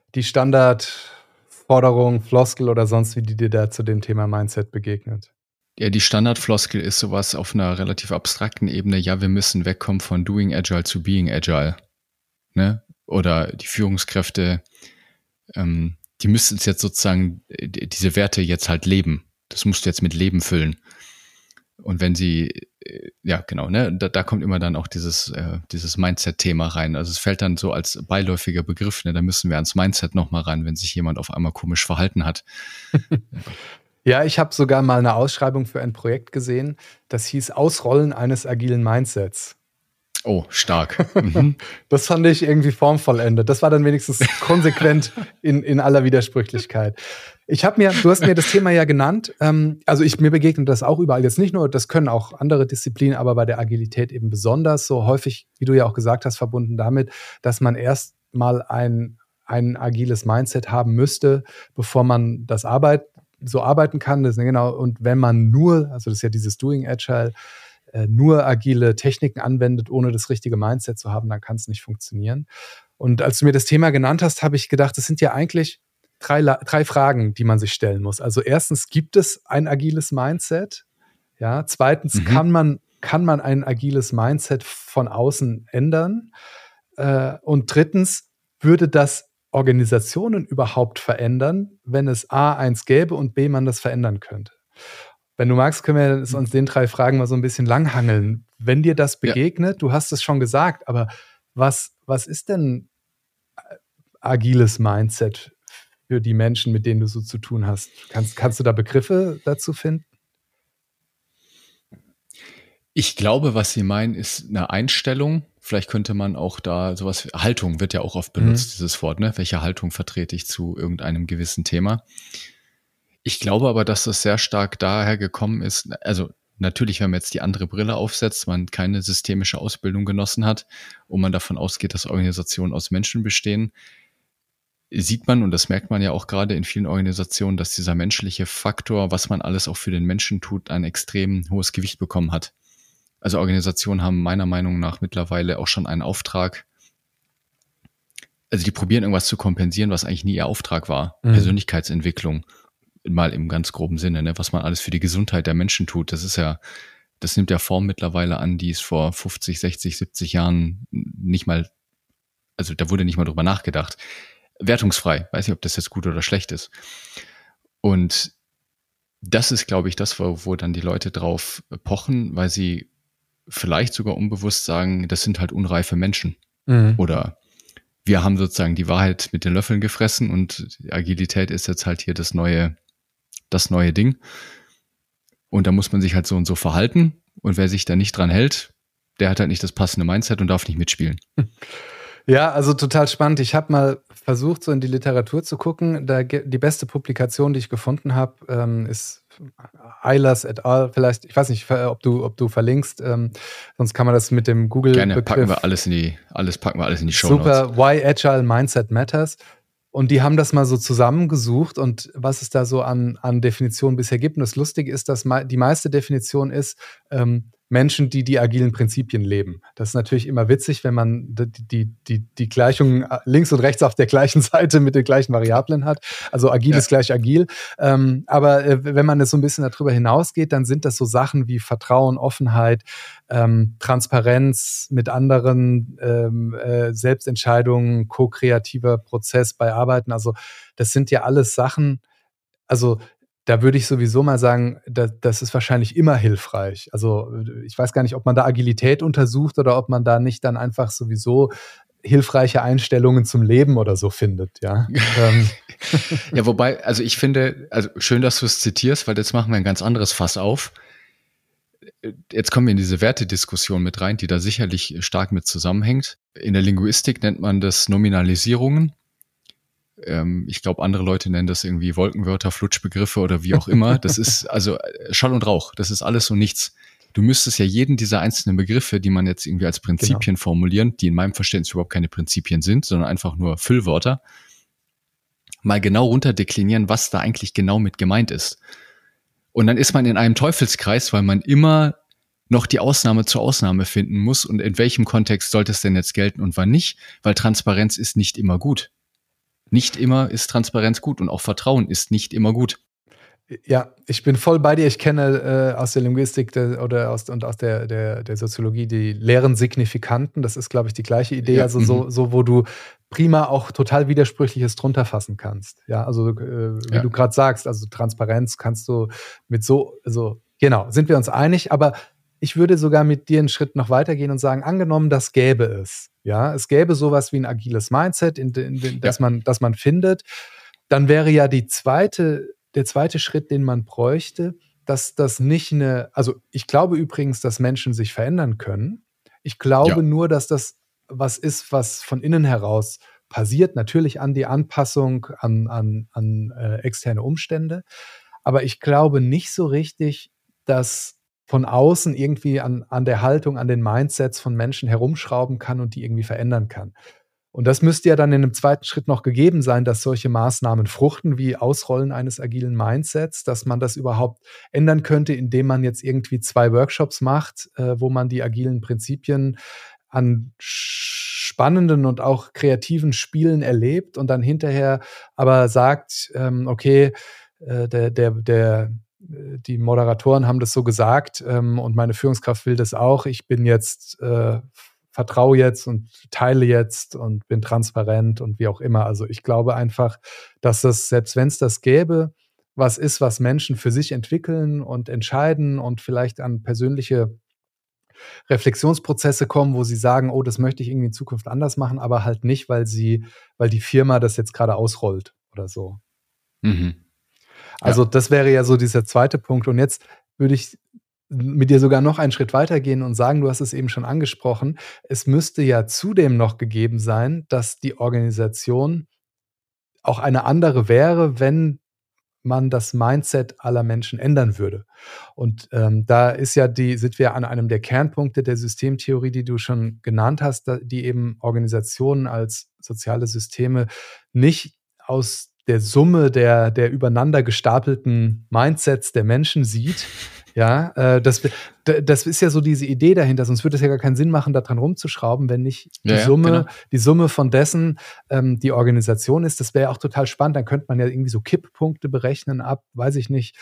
Standardforderung, Floskel oder sonst wie, die dir da zu dem Thema Mindset begegnet? Ja, die Standardfloskel ist sowas auf einer relativ abstrakten Ebene. Ja, wir müssen wegkommen von Doing Agile zu Being Agile. Ne? Oder die Führungskräfte, die müssen jetzt sozusagen diese Werte jetzt halt leben. Das musst du jetzt mit Leben füllen. Und wenn sie, ja genau, ne, da kommt immer dann auch dieses Mindset-Thema rein. Also es fällt dann so als beiläufiger Begriff, ne, da müssen wir ans Mindset nochmal ran, wenn sich jemand auf einmal komisch verhalten hat. Ja, ich habe sogar mal eine Ausschreibung für ein Projekt gesehen, das hieß Ausrollen eines agilen Mindsets. Oh, stark. Mhm. Das fand ich irgendwie formvollendet. Das war dann wenigstens konsequent in aller Widersprüchlichkeit. Du hast mir das Thema ja genannt. Mir begegnet das auch überall. Jetzt nicht nur, das können auch andere Disziplinen, aber bei der Agilität eben besonders so häufig, wie du ja auch gesagt hast, verbunden damit, dass man erst mal ein agiles Mindset haben müsste, bevor man so arbeiten kann. Das, genau. Und wenn man das ist ja dieses Doing Agile, nur agile Techniken anwendet, ohne das richtige Mindset zu haben, dann kann es nicht funktionieren. Und als du mir das Thema genannt hast, habe ich gedacht, das sind ja eigentlich drei Fragen, die man sich stellen muss. Also erstens, gibt es ein agiles Mindset? Ja, zweitens, kann man ein agiles Mindset von außen ändern? Und drittens, würde das Organisationen überhaupt verändern, wenn es A, eins gäbe und B, man das verändern könnte? Wenn du magst, können wir uns den 3 Fragen mal so ein bisschen langhangeln. Wenn dir das begegnet, du hast es schon gesagt, aber was ist denn agiles Mindset für die Menschen, mit denen du so zu tun hast? Kannst du da Begriffe dazu finden? Ich glaube, was Sie meinen, ist eine Einstellung. Vielleicht könnte man auch da sowas, Haltung wird ja auch oft benutzt, dieses Wort, ne? Welche Haltung vertrete ich zu irgendeinem gewissen Thema? Ich glaube aber, dass das sehr stark daher gekommen ist, also natürlich, wenn man jetzt die andere Brille aufsetzt, man keine systemische Ausbildung genossen hat und man davon ausgeht, dass Organisationen aus Menschen bestehen, sieht man, und das merkt man ja auch gerade in vielen Organisationen, dass dieser menschliche Faktor, was man alles auch für den Menschen tut, ein extrem hohes Gewicht bekommen hat. Also Organisationen haben meiner Meinung nach mittlerweile auch schon einen Auftrag. Also die probieren irgendwas zu kompensieren, was eigentlich nie ihr Auftrag war. Persönlichkeitsentwicklung, mal im ganz groben Sinne, ne? Was man alles für die Gesundheit der Menschen tut. Das nimmt ja Form mittlerweile an, die es vor 50, 60, 70 Jahren nicht mal, also da wurde nicht mal drüber nachgedacht. Wertungsfrei. Weiß nicht, ob das jetzt gut oder schlecht ist. Und das ist, glaube ich, das, wo dann die Leute drauf pochen, weil sie vielleicht sogar unbewusst sagen, das sind halt unreife Menschen. Oder wir haben sozusagen die Wahrheit mit den Löffeln gefressen und Agilität ist jetzt halt hier das neue Ding. Und da muss man sich halt so und so verhalten. Und wer sich da nicht dran hält, der hat halt nicht das passende Mindset und darf nicht mitspielen. Ja, also total spannend. Ich habe mal versucht, so in die Literatur zu gucken. Die beste Publikation, die ich gefunden habe, ist Eilers et al. Vielleicht, ich weiß nicht, ob du verlinkst, sonst kann man das mit dem Google-Begriff. Gerne, packen wir alles in die Shownotes. Super, Why Agile Mindset Matters. Und die haben das mal so zusammengesucht und was es da so an Definitionen bisher gibt. Und das Lustige ist, dass die meiste Definition ist, Menschen, die agilen Prinzipien leben. Das ist natürlich immer witzig, wenn man die Gleichungen links und rechts auf der gleichen Seite mit den gleichen Variablen hat. Also agil ist gleich agil. Aber wenn man jetzt so ein bisschen darüber hinausgeht, dann sind das so Sachen wie Vertrauen, Offenheit, Transparenz mit anderen, Selbstentscheidungen, ko-kreativer Prozess bei Arbeiten. Also das sind ja alles Sachen, also da würde ich sowieso mal sagen, das ist wahrscheinlich immer hilfreich. Also ich weiß gar nicht, ob man da Agilität untersucht oder ob man da nicht dann einfach sowieso hilfreiche Einstellungen zum Leben oder so findet, ja. Ja, wobei, also ich finde, also schön, dass du es zitierst, weil jetzt machen wir ein ganz anderes Fass auf. Jetzt kommen wir in diese Wertediskussion mit rein, die da sicherlich stark mit zusammenhängt. In der Linguistik nennt man das Nominalisierungen. Ich glaube, andere Leute nennen das irgendwie Wolkenwörter, Flutschbegriffe oder wie auch immer. Das ist also Schall und Rauch. Das ist alles so nichts. Du müsstest ja jeden dieser einzelnen Begriffe, die man jetzt irgendwie als Prinzipien formulieren, die in meinem Verständnis überhaupt keine Prinzipien sind, sondern einfach nur Füllwörter, mal genau runterdeklinieren, was da eigentlich genau mit gemeint ist. Und dann ist man in einem Teufelskreis, weil man immer noch die Ausnahme zur Ausnahme finden muss. Und in welchem Kontext sollte es denn jetzt gelten und wann nicht? Weil Transparenz ist nicht immer gut. Nicht immer ist Transparenz gut und auch Vertrauen ist nicht immer gut. Ja, ich bin voll bei dir. Ich kenne aus der Linguistik aus der Soziologie die leeren Signifikanten. Das ist, glaube ich, die gleiche Idee. Ja, Also so, wo du prima auch total Widersprüchliches drunter fassen kannst. Ja, also wie du gerade sagst, also Transparenz kannst du genau, sind wir uns einig. Aber ich würde sogar mit dir einen Schritt noch weitergehen und sagen, angenommen, das gäbe es. Ja, es gäbe sowas wie ein agiles Mindset, das man findet. Dann wäre ja der zweite Schritt, den man bräuchte, dass das nicht also ich glaube übrigens, dass Menschen sich verändern können. Ich glaube nur, dass das was ist, was von innen heraus passiert, natürlich an die Anpassung an externe Umstände. Aber ich glaube nicht so richtig, dass von außen irgendwie an der Haltung, an den Mindsets von Menschen herumschrauben kann und die irgendwie verändern kann. Und das müsste ja dann in einem zweiten Schritt noch gegeben sein, dass solche Maßnahmen fruchten, wie Ausrollen eines agilen Mindsets, dass man das überhaupt ändern könnte, indem man jetzt irgendwie 2 Workshops macht, wo man die agilen Prinzipien an spannenden und auch kreativen Spielen erlebt und dann hinterher aber sagt, okay, die Moderatoren haben das so gesagt und meine Führungskraft will das auch. Ich bin jetzt vertraue jetzt und teile jetzt und bin transparent und wie auch immer. Also ich glaube einfach, dass das, selbst wenn es das gäbe, was ist, was Menschen für sich entwickeln und entscheiden und vielleicht an persönliche Reflexionsprozesse kommen, wo sie sagen, oh, das möchte ich irgendwie in Zukunft anders machen, aber halt nicht, weil die Firma das jetzt gerade ausrollt oder so. Mhm. Also das wäre ja so dieser zweite Punkt. Und jetzt würde ich mit dir sogar noch einen Schritt weitergehen und sagen, du hast es eben schon angesprochen, es müsste ja zudem noch gegeben sein, dass die Organisation auch eine andere wäre, wenn man das Mindset aller Menschen ändern würde. Und da sind wir an einem der Kernpunkte der Systemtheorie, die du schon genannt hast, die eben Organisationen als soziale Systeme nicht aus der Summe der übereinander gestapelten Mindsets der Menschen sieht. Ja, das ist ja so diese Idee dahinter, sonst würde es ja gar keinen Sinn machen, daran rumzuschrauben, wenn nicht die Summe von dessen die Organisation ist. Das wäre ja auch total spannend. Dann könnte man ja irgendwie so Kipppunkte berechnen ab, weiß ich nicht,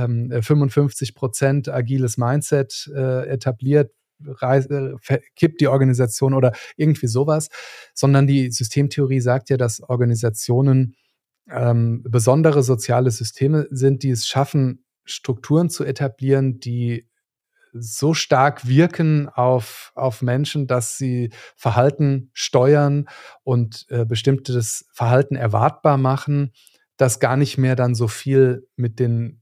55% agiles Mindset etabliert, kippt die Organisation oder irgendwie sowas. Sondern die Systemtheorie sagt ja, dass Organisationen besondere soziale Systeme sind, die es schaffen, Strukturen zu etablieren, die so stark wirken auf Menschen, dass sie Verhalten steuern und bestimmtes Verhalten erwartbar machen, das gar nicht mehr dann so viel mit dem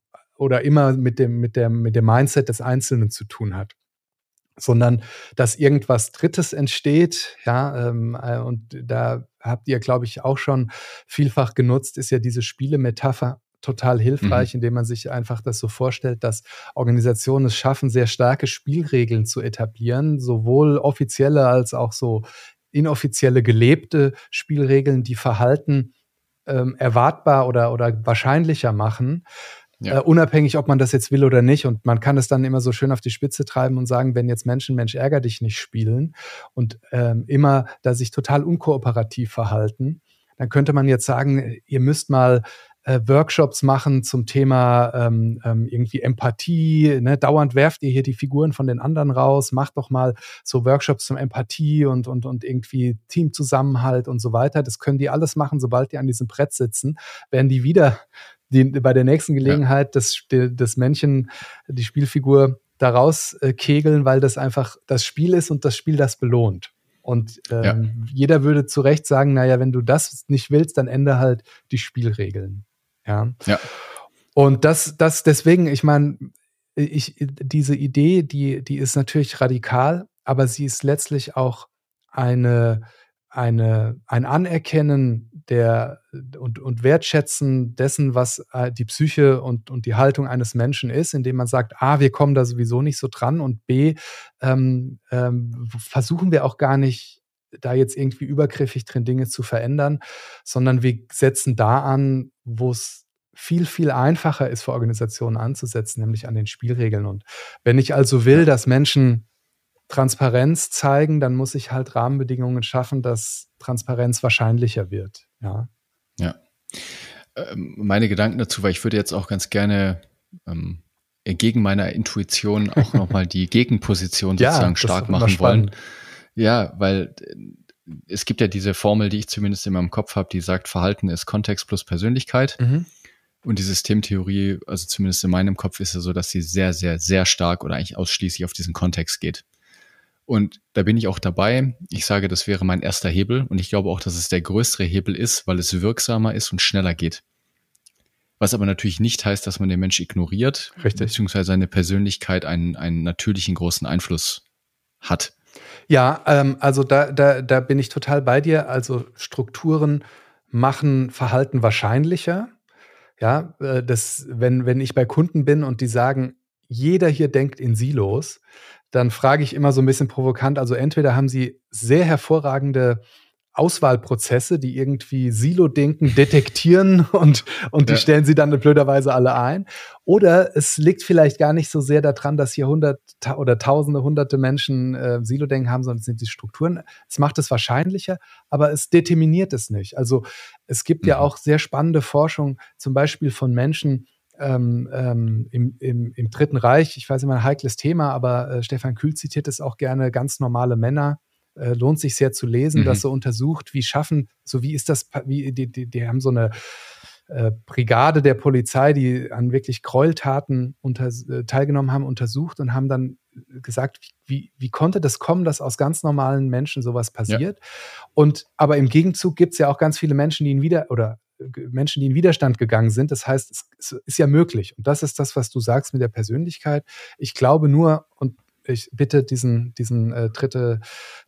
Mindset des Einzelnen zu tun hat, sondern dass irgendwas Drittes entsteht, und da habt ihr, glaube ich, auch schon vielfach genutzt, ist ja diese Spielemetapher total hilfreich, indem man sich einfach das so vorstellt, dass Organisationen es schaffen, sehr starke Spielregeln zu etablieren, sowohl offizielle als auch so inoffizielle gelebte Spielregeln, die Verhalten erwartbar oder wahrscheinlicher machen. Ja. Unabhängig, ob man das jetzt will oder nicht. Und man kann es dann immer so schön auf die Spitze treiben und sagen, wenn jetzt Mensch, ärger dich nicht spielen und immer da sich total unkooperativ verhalten, dann könnte man jetzt sagen, ihr müsst mal Workshops machen zum Thema irgendwie Empathie. Ne? Dauernd werft ihr hier die Figuren von den anderen raus. Macht doch mal so Workshops zum Empathie und irgendwie Teamzusammenhalt und so weiter. Das können die alles machen, sobald die an diesem Brett sitzen. Werden die wieder bei der nächsten Gelegenheit das Männchen, die Spielfigur daraus kegeln, weil das einfach das Spiel ist und das Spiel das belohnt. Und jeder würde zu Recht sagen, naja, wenn du das nicht willst, dann ändere halt die Spielregeln. Ja. Und deswegen, ich meine, diese Idee, die ist natürlich radikal, aber sie ist letztlich auch ein Anerkennen und Wertschätzen dessen, was die Psyche und die Haltung eines Menschen ist, indem man sagt, A, wir kommen da sowieso nicht so dran und B, versuchen wir auch gar nicht, da jetzt irgendwie übergriffig drin Dinge zu verändern, sondern wir setzen da an, wo es viel, viel einfacher ist für Organisationen anzusetzen, nämlich an den Spielregeln. Und wenn ich also will, dass Menschen Transparenz zeigen, dann muss ich halt Rahmenbedingungen schaffen, dass Transparenz wahrscheinlicher wird. Ja. meine Gedanken dazu, weil ich würde jetzt auch ganz gerne gegen meiner Intuition auch nochmal die Gegenposition sozusagen stark machen wollen. Ja, weil es gibt ja diese Formel, die ich zumindest in meinem Kopf habe, die sagt, Verhalten ist Kontext plus Persönlichkeit. Und die Systemtheorie, also zumindest in meinem Kopf, ist ja so, dass sie sehr, sehr, sehr stark oder eigentlich ausschließlich auf diesen Kontext geht. Und da bin ich auch dabei. Ich sage, das wäre mein erster Hebel. Und ich glaube auch, dass es der größere Hebel ist, weil es wirksamer ist und schneller geht. Was aber natürlich nicht heißt, dass man den Mensch ignoriert, beziehungsweise seine Persönlichkeit einen natürlichen großen Einfluss hat. Ja, also da bin ich total bei dir. Also Strukturen machen Verhalten wahrscheinlicher. Ja, wenn ich bei Kunden bin und die sagen, jeder hier denkt in Silos, dann frage ich immer so ein bisschen provokant, also entweder haben sie sehr hervorragende Auswahlprozesse, die irgendwie Silo-Denken detektieren und die stellen sie dann blöderweise alle ein. Oder es liegt vielleicht gar nicht so sehr daran, dass hier hunderte Menschen Silo-Denken haben, sondern es sind die Strukturen. Es macht es wahrscheinlicher, aber es determiniert es nicht. Also es gibt ja auch sehr spannende Forschung, zum Beispiel von Menschen im Dritten Reich. Ich weiß immer, ein heikles Thema, aber Stefan Kühl zitiert es auch gerne, ganz normale Männer. Lohnt sich sehr zu lesen, das so untersucht, wie ist das, die haben so eine Brigade der Polizei, die an wirklich Gräueltaten teilgenommen haben, untersucht und haben dann gesagt, wie konnte das kommen, dass aus ganz normalen Menschen sowas passiert? Ja. Aber im Gegenzug gibt es ja auch ganz viele Menschen, die in Widerstand gegangen sind. Das heißt, es ist ja möglich. Und das ist das, was du sagst mit der Persönlichkeit. Ich glaube nur, und ich bitte diesen Dritten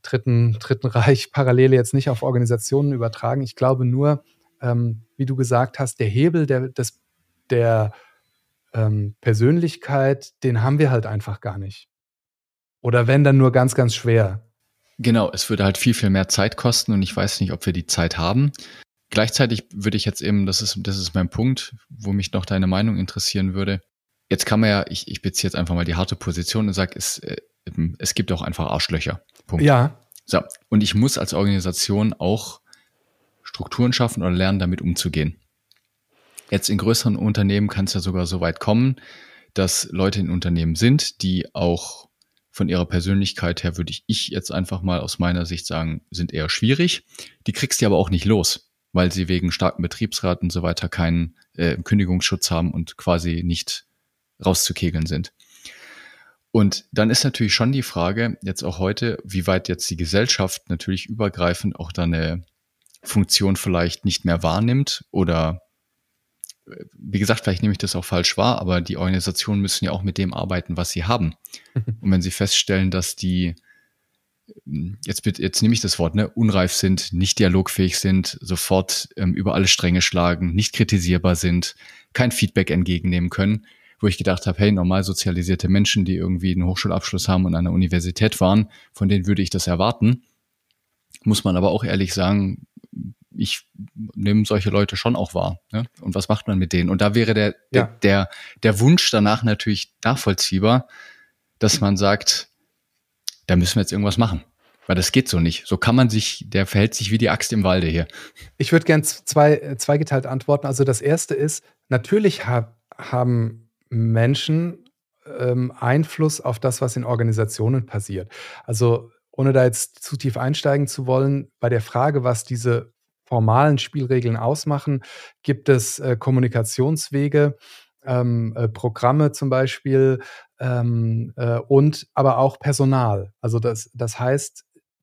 Reich Parallele jetzt nicht auf Organisationen übertragen. Ich glaube nur, wie du gesagt hast, der Hebel der Persönlichkeit, den haben wir halt einfach gar nicht. Oder wenn, dann nur ganz, ganz schwer. Genau, es würde halt viel, viel mehr Zeit kosten und ich weiß nicht, ob wir die Zeit haben. Gleichzeitig würde ich jetzt eben, das ist mein Punkt, wo mich noch deine Meinung interessieren würde. Jetzt kann man ja, ich beziehe jetzt einfach mal die harte Position und sage, es gibt auch einfach Arschlöcher. Punkt. Ja. So, und ich muss als Organisation auch Strukturen schaffen oder lernen, damit umzugehen. Jetzt in größeren Unternehmen kann es ja sogar so weit kommen, dass Leute in Unternehmen sind, die auch von ihrer Persönlichkeit her, würde ich jetzt einfach mal aus meiner Sicht sagen, sind eher schwierig. Die kriegst du aber auch nicht los, weil sie wegen starken Betriebsrat und so weiter keinen Kündigungsschutz haben und quasi nicht rauszukegeln sind. Und dann ist natürlich schon die Frage, jetzt auch heute, wie weit jetzt die Gesellschaft natürlich übergreifend auch da eine Funktion vielleicht nicht mehr wahrnimmt oder, wie gesagt, vielleicht nehme ich das auch falsch wahr, aber die Organisationen müssen ja auch mit dem arbeiten, was sie haben. Und wenn sie feststellen, dass die, jetzt nehme ich das Wort, unreif sind, nicht dialogfähig sind, sofort über alle Stränge schlagen, nicht kritisierbar sind, kein Feedback entgegennehmen können, wo ich gedacht habe, hey, normal sozialisierte Menschen, die irgendwie einen Hochschulabschluss haben und an der Universität waren, von denen würde ich das erwarten. Muss man aber auch ehrlich sagen, ich nehme solche Leute schon auch wahr. Ne? Und was macht man mit denen? Und da wäre der Wunsch danach natürlich nachvollziehbar, dass man sagt, da müssen wir jetzt irgendwas machen. Weil das geht so nicht. So kann man der verhält sich wie die Axt im Walde hier. Ich würde gern zweigeteilt antworten. Also das erste ist, natürlich haben Menschen Einfluss auf das, was in Organisationen passiert. Also ohne da jetzt zu tief einsteigen zu wollen, bei der Frage, was diese formalen Spielregeln ausmachen, gibt es Kommunikationswege, Programme zum Beispiel und aber auch Personal. Also das heißt,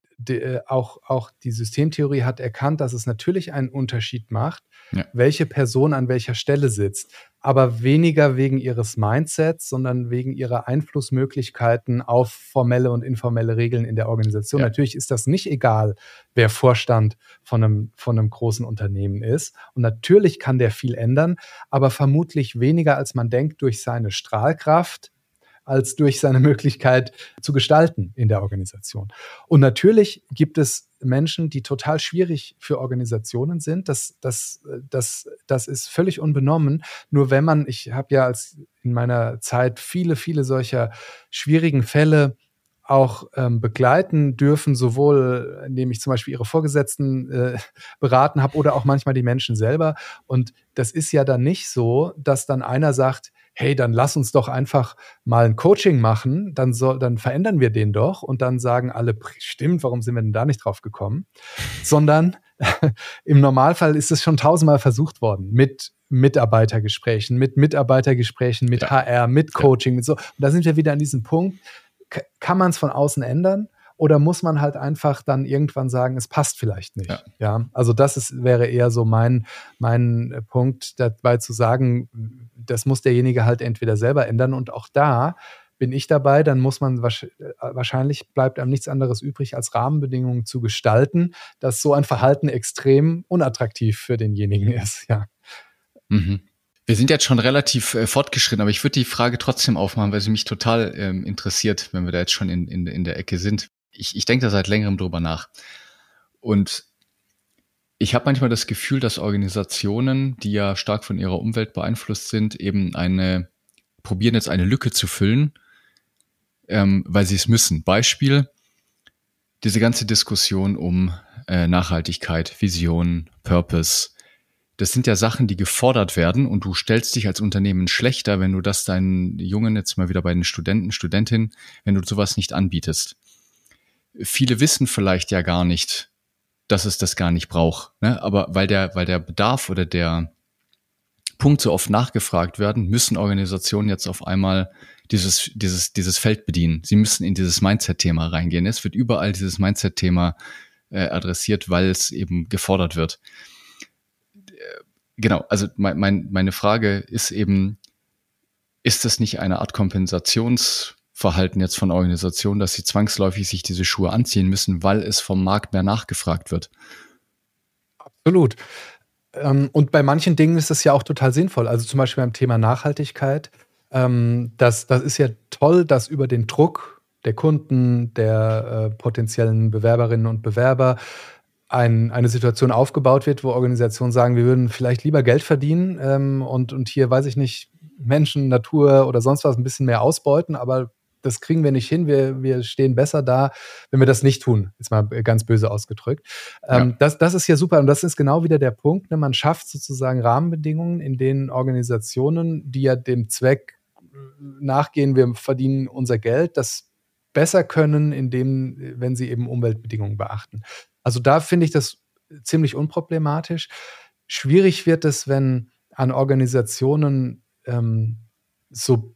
auch die Systemtheorie hat erkannt, dass es natürlich einen Unterschied macht, welche Person an welcher Stelle sitzt, aber weniger wegen ihres Mindsets, sondern wegen ihrer Einflussmöglichkeiten auf formelle und informelle Regeln in der Organisation. Ja. Natürlich ist das nicht egal, wer Vorstand von einem großen Unternehmen ist. Und natürlich kann der viel ändern, aber vermutlich weniger, als man denkt, durch seine Strahlkraft, als durch seine Möglichkeit zu gestalten in der Organisation. Und natürlich gibt es Menschen, die total schwierig für Organisationen sind. Das ist völlig unbenommen. Nur ich habe ja in meiner Zeit viele, viele solcher schwierigen Fälle auch begleiten dürfen, sowohl indem ich zum Beispiel ihre Vorgesetzten beraten habe oder auch manchmal die Menschen selber. Und das ist ja dann nicht so, dass dann einer sagt, hey, dann lass uns doch einfach mal ein Coaching machen, dann verändern wir den doch und dann sagen alle, stimmt, warum sind wir denn da nicht drauf gekommen? Sondern im Normalfall ist es schon 1000-mal versucht worden mit Mitarbeitergesprächen, mit HR, mit Coaching, mit so. Und da sind wir wieder an diesem Punkt, kann man es von außen ändern oder muss man halt einfach dann irgendwann sagen, es passt vielleicht nicht? Ja, also wäre eher so mein Punkt dabei zu sagen, das muss derjenige halt entweder selber ändern und auch da bin ich dabei, dann muss man wahrscheinlich bleibt einem nichts anderes übrig, als Rahmenbedingungen zu gestalten, dass so ein Verhalten extrem unattraktiv für denjenigen ist, ja. Mhm. Wir sind jetzt schon relativ fortgeschritten, aber ich würde die Frage trotzdem aufmachen, weil sie mich total interessiert, wenn wir da jetzt schon in der Ecke sind. Ich denke da seit längerem drüber nach. Und ich habe manchmal das Gefühl, dass Organisationen, die ja stark von ihrer Umwelt beeinflusst sind, eben probieren jetzt eine Lücke zu füllen, weil sie es müssen. Beispiel, diese ganze Diskussion um Nachhaltigkeit, Vision, Purpose. Das sind ja Sachen, die gefordert werden und du stellst dich als Unternehmen schlechter, wenn du das deinen Jungen, jetzt mal wieder bei den Studenten, Studentinnen, wenn du sowas nicht anbietest. Viele wissen vielleicht ja gar nicht, dass es das gar nicht braucht, ne? Aber weil der Bedarf oder der Punkt so oft nachgefragt werden, müssen Organisationen jetzt auf einmal dieses Feld bedienen. Sie müssen in dieses Mindset-Thema reingehen. Es wird überall dieses Mindset-Thema adressiert, weil es eben gefordert wird. Genau, also meine Frage ist eben, ist das nicht eine Art Kompensationsverhalten jetzt von Organisationen, dass sie zwangsläufig sich diese Schuhe anziehen müssen, weil es vom Markt mehr nachgefragt wird? Absolut. Und bei manchen Dingen ist das ja auch total sinnvoll. Also zum Beispiel beim Thema Nachhaltigkeit. Das ist ja toll, dass über den Druck der Kunden, der potenziellen Bewerberinnen und Bewerber eine Situation aufgebaut wird, wo Organisationen sagen, wir würden vielleicht lieber Geld verdienen und hier, weiß ich nicht, Menschen, Natur oder sonst was ein bisschen mehr ausbeuten, aber das kriegen wir nicht hin, wir stehen besser da, wenn wir das nicht tun, jetzt mal ganz böse ausgedrückt. Das ist ja super und das ist genau wieder der Punkt, ne? Man schafft sozusagen Rahmenbedingungen, in denen Organisationen, die ja dem Zweck nachgehen, wir verdienen unser Geld, das besser können, wenn sie eben Umweltbedingungen beachten. Also da finde ich das ziemlich unproblematisch. Schwierig wird es, wenn an Organisationen so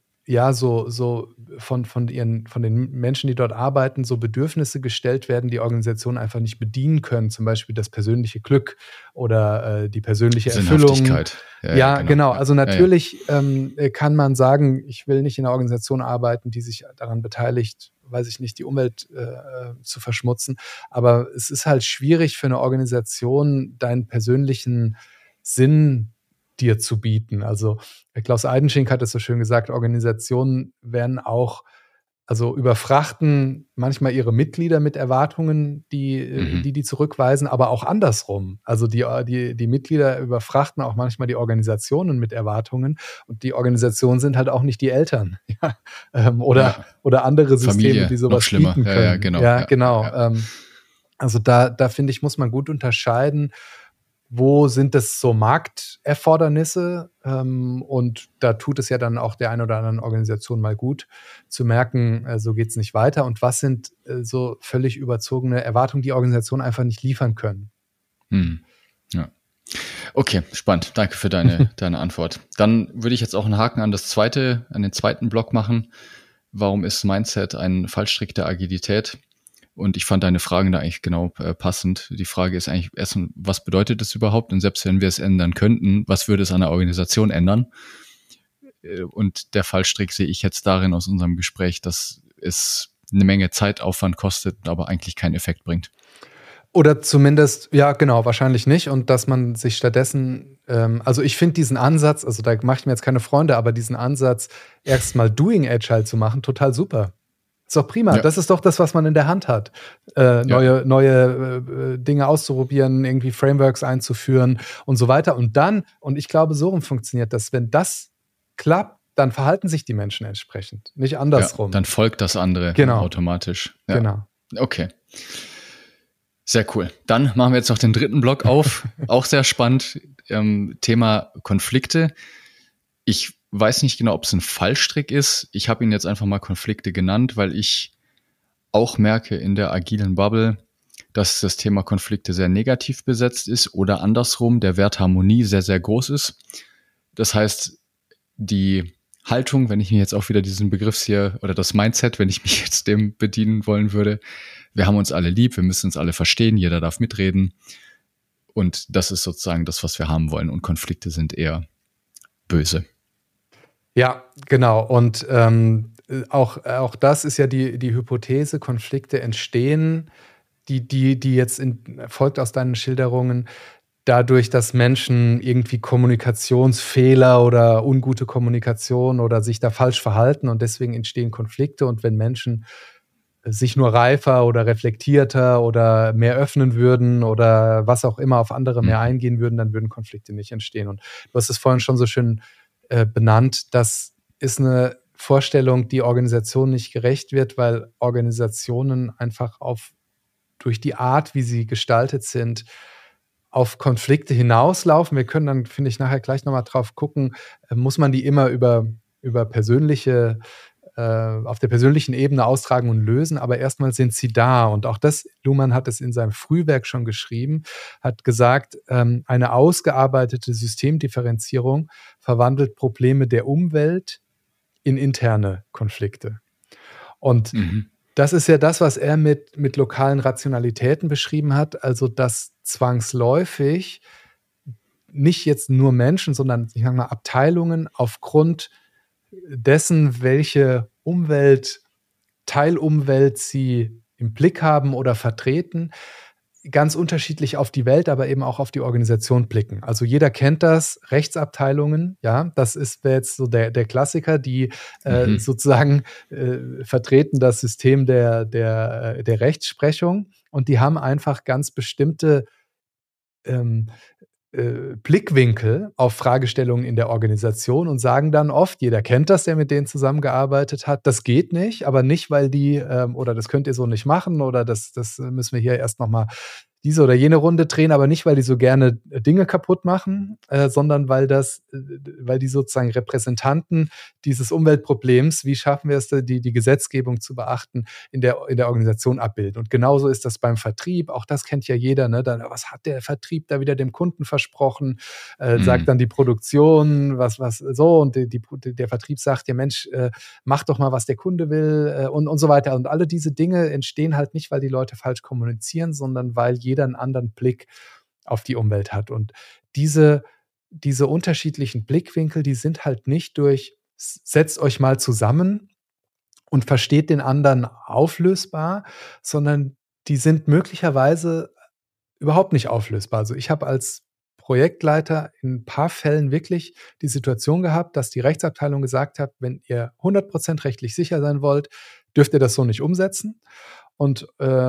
von den Menschen, die dort arbeiten, so Bedürfnisse gestellt werden, die Organisationen einfach nicht bedienen können, zum Beispiel das persönliche Glück oder die persönliche Erfüllung. Sinnhaftigkeit. Ja, genau. Also natürlich kann man sagen, ich will nicht in einer Organisation arbeiten, die sich daran beteiligt, weiß ich nicht, die Umwelt zu verschmutzen. Aber es ist halt schwierig für eine Organisation, deinen persönlichen Sinn dir zu bieten. Also Klaus Eidenschink hat es so schön gesagt, Organisationen werden auch, also überfrachten manchmal ihre Mitglieder mit Erwartungen, die zurückweisen, aber auch andersrum. Also die Mitglieder überfrachten auch manchmal die Organisationen mit Erwartungen und die Organisationen sind halt auch nicht die Eltern oder andere Systeme, Familie, die sowas bieten können. Ja, genau. Ja, genau. Ja. Also da finde ich, muss man gut unterscheiden, wo sind das so Markterfordernisse? Und da tut es ja dann auch der einen oder anderen Organisation mal gut zu merken, so geht es nicht weiter. Und was sind so völlig überzogene Erwartungen, die Organisationen einfach nicht liefern können? Ja. Okay, spannend. Danke für deine Antwort. Dann würde ich jetzt auch einen Haken an den zweiten Block machen. Warum ist Mindset ein Fallstrick der Agilität? Und ich fand deine Fragen da eigentlich genau passend. Die Frage ist eigentlich erstmal, was bedeutet das überhaupt? Und selbst wenn wir es ändern könnten, was würde es an der Organisation ändern? Und der Fallstrick sehe ich jetzt darin aus unserem Gespräch, dass es eine Menge Zeitaufwand kostet, aber eigentlich keinen Effekt bringt. Oder zumindest, ja genau, wahrscheinlich nicht. Und dass man sich stattdessen, also ich finde diesen Ansatz, also da mache ich mir jetzt keine Freunde, aber diesen Ansatz, erstmal Doing Agile zu machen, total super. Ist doch prima. Ja. Das ist doch das, was man in der Hand hat. Neue Dinge auszuprobieren, irgendwie Frameworks einzuführen und so weiter. Und ich glaube, so rum funktioniert das. Wenn das klappt, dann verhalten sich die Menschen entsprechend, nicht andersrum. Ja, dann folgt das andere automatisch. Ja. Genau. Okay. Sehr cool. Dann machen wir jetzt noch den dritten Block auf. Auch sehr spannend. Thema Konflikte. Ich weiß nicht genau, ob es ein Fallstrick ist. Ich habe ihn jetzt einfach mal Konflikte genannt, weil ich auch merke in der agilen Bubble, dass das Thema Konflikte sehr negativ besetzt ist oder andersrum der Wert Harmonie sehr, sehr groß ist. Das heißt, die Haltung, wenn ich mir jetzt auch wieder diesen Begriff hier oder das Mindset, wenn ich mich jetzt dem bedienen wollen würde, wir haben uns alle lieb, wir müssen uns alle verstehen, jeder darf mitreden und das ist sozusagen das, was wir haben wollen und Konflikte sind eher böse. Ja, genau und auch das ist ja die Hypothese, Konflikte entstehen, die jetzt folgt aus deinen Schilderungen, dadurch, dass Menschen irgendwie Kommunikationsfehler oder ungute Kommunikation oder sich da falsch verhalten und deswegen entstehen Konflikte. Und wenn Menschen sich nur reifer oder reflektierter oder mehr öffnen würden oder was auch immer auf andere mehr eingehen würden, dann würden Konflikte nicht entstehen. Und du hast es vorhin schon so schön benannt, das ist eine Vorstellung, die Organisation nicht gerecht wird, weil Organisationen einfach durch die Art, wie sie gestaltet sind, auf Konflikte hinauslaufen. Wir können dann, finde ich, nachher gleich nochmal drauf gucken, muss man die immer über auf der persönlichen Ebene austragen und lösen, aber erstmal sind sie da. Und auch das, Luhmann hat es in seinem Frühwerk schon geschrieben, hat gesagt, eine ausgearbeitete Systemdifferenzierung verwandelt Probleme der Umwelt in interne Konflikte. Und das ist ja das, was er mit lokalen Rationalitäten beschrieben hat, also dass zwangsläufig nicht jetzt nur Menschen, sondern ich sag mal Abteilungen aufgrund dessen, welche Teilumwelt sie im Blick haben oder vertreten, ganz unterschiedlich auf die Welt, aber eben auch auf die Organisation blicken. Also jeder kennt das, Rechtsabteilungen, ja, das wäre jetzt so der Klassiker, die sozusagen vertreten das System der Rechtsprechung und die haben einfach ganz bestimmte Blickwinkel auf Fragestellungen in der Organisation und sagen dann oft, jeder kennt das, der mit denen zusammengearbeitet hat, das geht nicht, aber nicht, weil die, oder das könnt ihr so nicht machen oder das müssen wir hier erst nochmal diese oder jene Runde drehen, aber nicht, weil die so gerne Dinge kaputt machen, sondern weil die sozusagen Repräsentanten dieses Umweltproblems, wie schaffen wir es, die Gesetzgebung zu beachten, in der Organisation abbilden. Und genauso ist das beim Vertrieb, auch das kennt ja jeder, ne? Dann, was hat der Vertrieb da wieder dem Kunden versprochen? Sagt dann die Produktion, was so, und der Vertrieb sagt, ja Mensch, mach doch mal, was der Kunde will und so weiter. Und alle diese Dinge entstehen halt nicht, weil die Leute falsch kommunizieren, sondern weil jeder einen anderen Blick auf die Umwelt hat. Und diese unterschiedlichen Blickwinkel, die sind halt nicht durch, setzt euch mal zusammen und versteht den anderen auflösbar, sondern die sind möglicherweise überhaupt nicht auflösbar. Also ich habe als Projektleiter in ein paar Fällen wirklich die Situation gehabt, dass die Rechtsabteilung gesagt hat, wenn ihr 100% rechtlich sicher sein wollt, dürft ihr das so nicht umsetzen. Und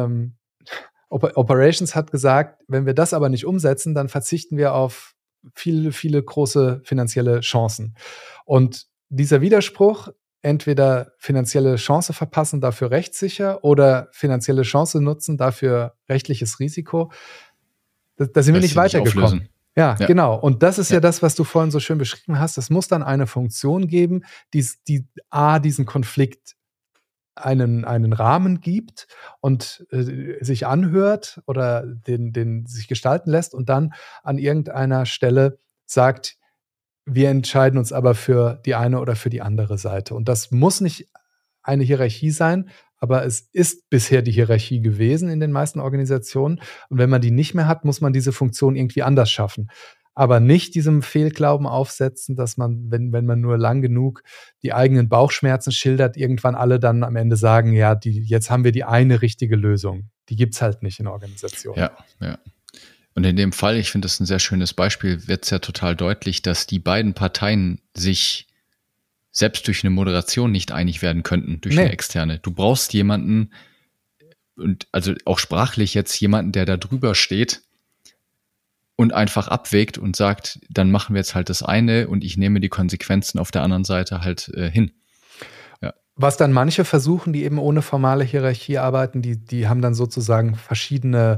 Operations hat gesagt, wenn wir das aber nicht umsetzen, dann verzichten wir auf viele, viele große finanzielle Chancen. Und dieser Widerspruch, entweder finanzielle Chance verpassen, dafür rechtssicher, oder finanzielle Chance nutzen, dafür rechtliches Risiko, da sind wir nicht weitergekommen. Ja, genau. Und das ist ja das, was du vorhin so schön beschrieben hast. Es muss dann eine Funktion geben, die diesen Konflikt einen Rahmen gibt und sich anhört oder den sich gestalten lässt und dann an irgendeiner Stelle sagt, wir entscheiden uns aber für die eine oder für die andere Seite. Und das muss nicht eine Hierarchie sein, aber es ist bisher die Hierarchie gewesen in den meisten Organisationen. Und wenn man die nicht mehr hat, muss man diese Funktion irgendwie anders schaffen. Aber nicht diesem Fehlglauben aufsetzen, dass man, wenn man nur lang genug die eigenen Bauchschmerzen schildert, irgendwann alle dann am Ende sagen, ja, jetzt haben wir die eine richtige Lösung. Die gibt es halt nicht in Organisationen. Ja. Und in dem Fall, ich finde das ein sehr schönes Beispiel, wird es ja total deutlich, dass die beiden Parteien sich selbst durch eine Moderation nicht einig werden könnten, durch eine externe. Du brauchst jemanden, und also auch sprachlich jetzt jemanden, der da drüber steht und einfach abwägt und sagt, dann machen wir jetzt halt das eine und ich nehme die Konsequenzen auf der anderen Seite halt hin. Ja. Was dann manche versuchen, die eben ohne formale Hierarchie arbeiten, die haben dann sozusagen verschiedene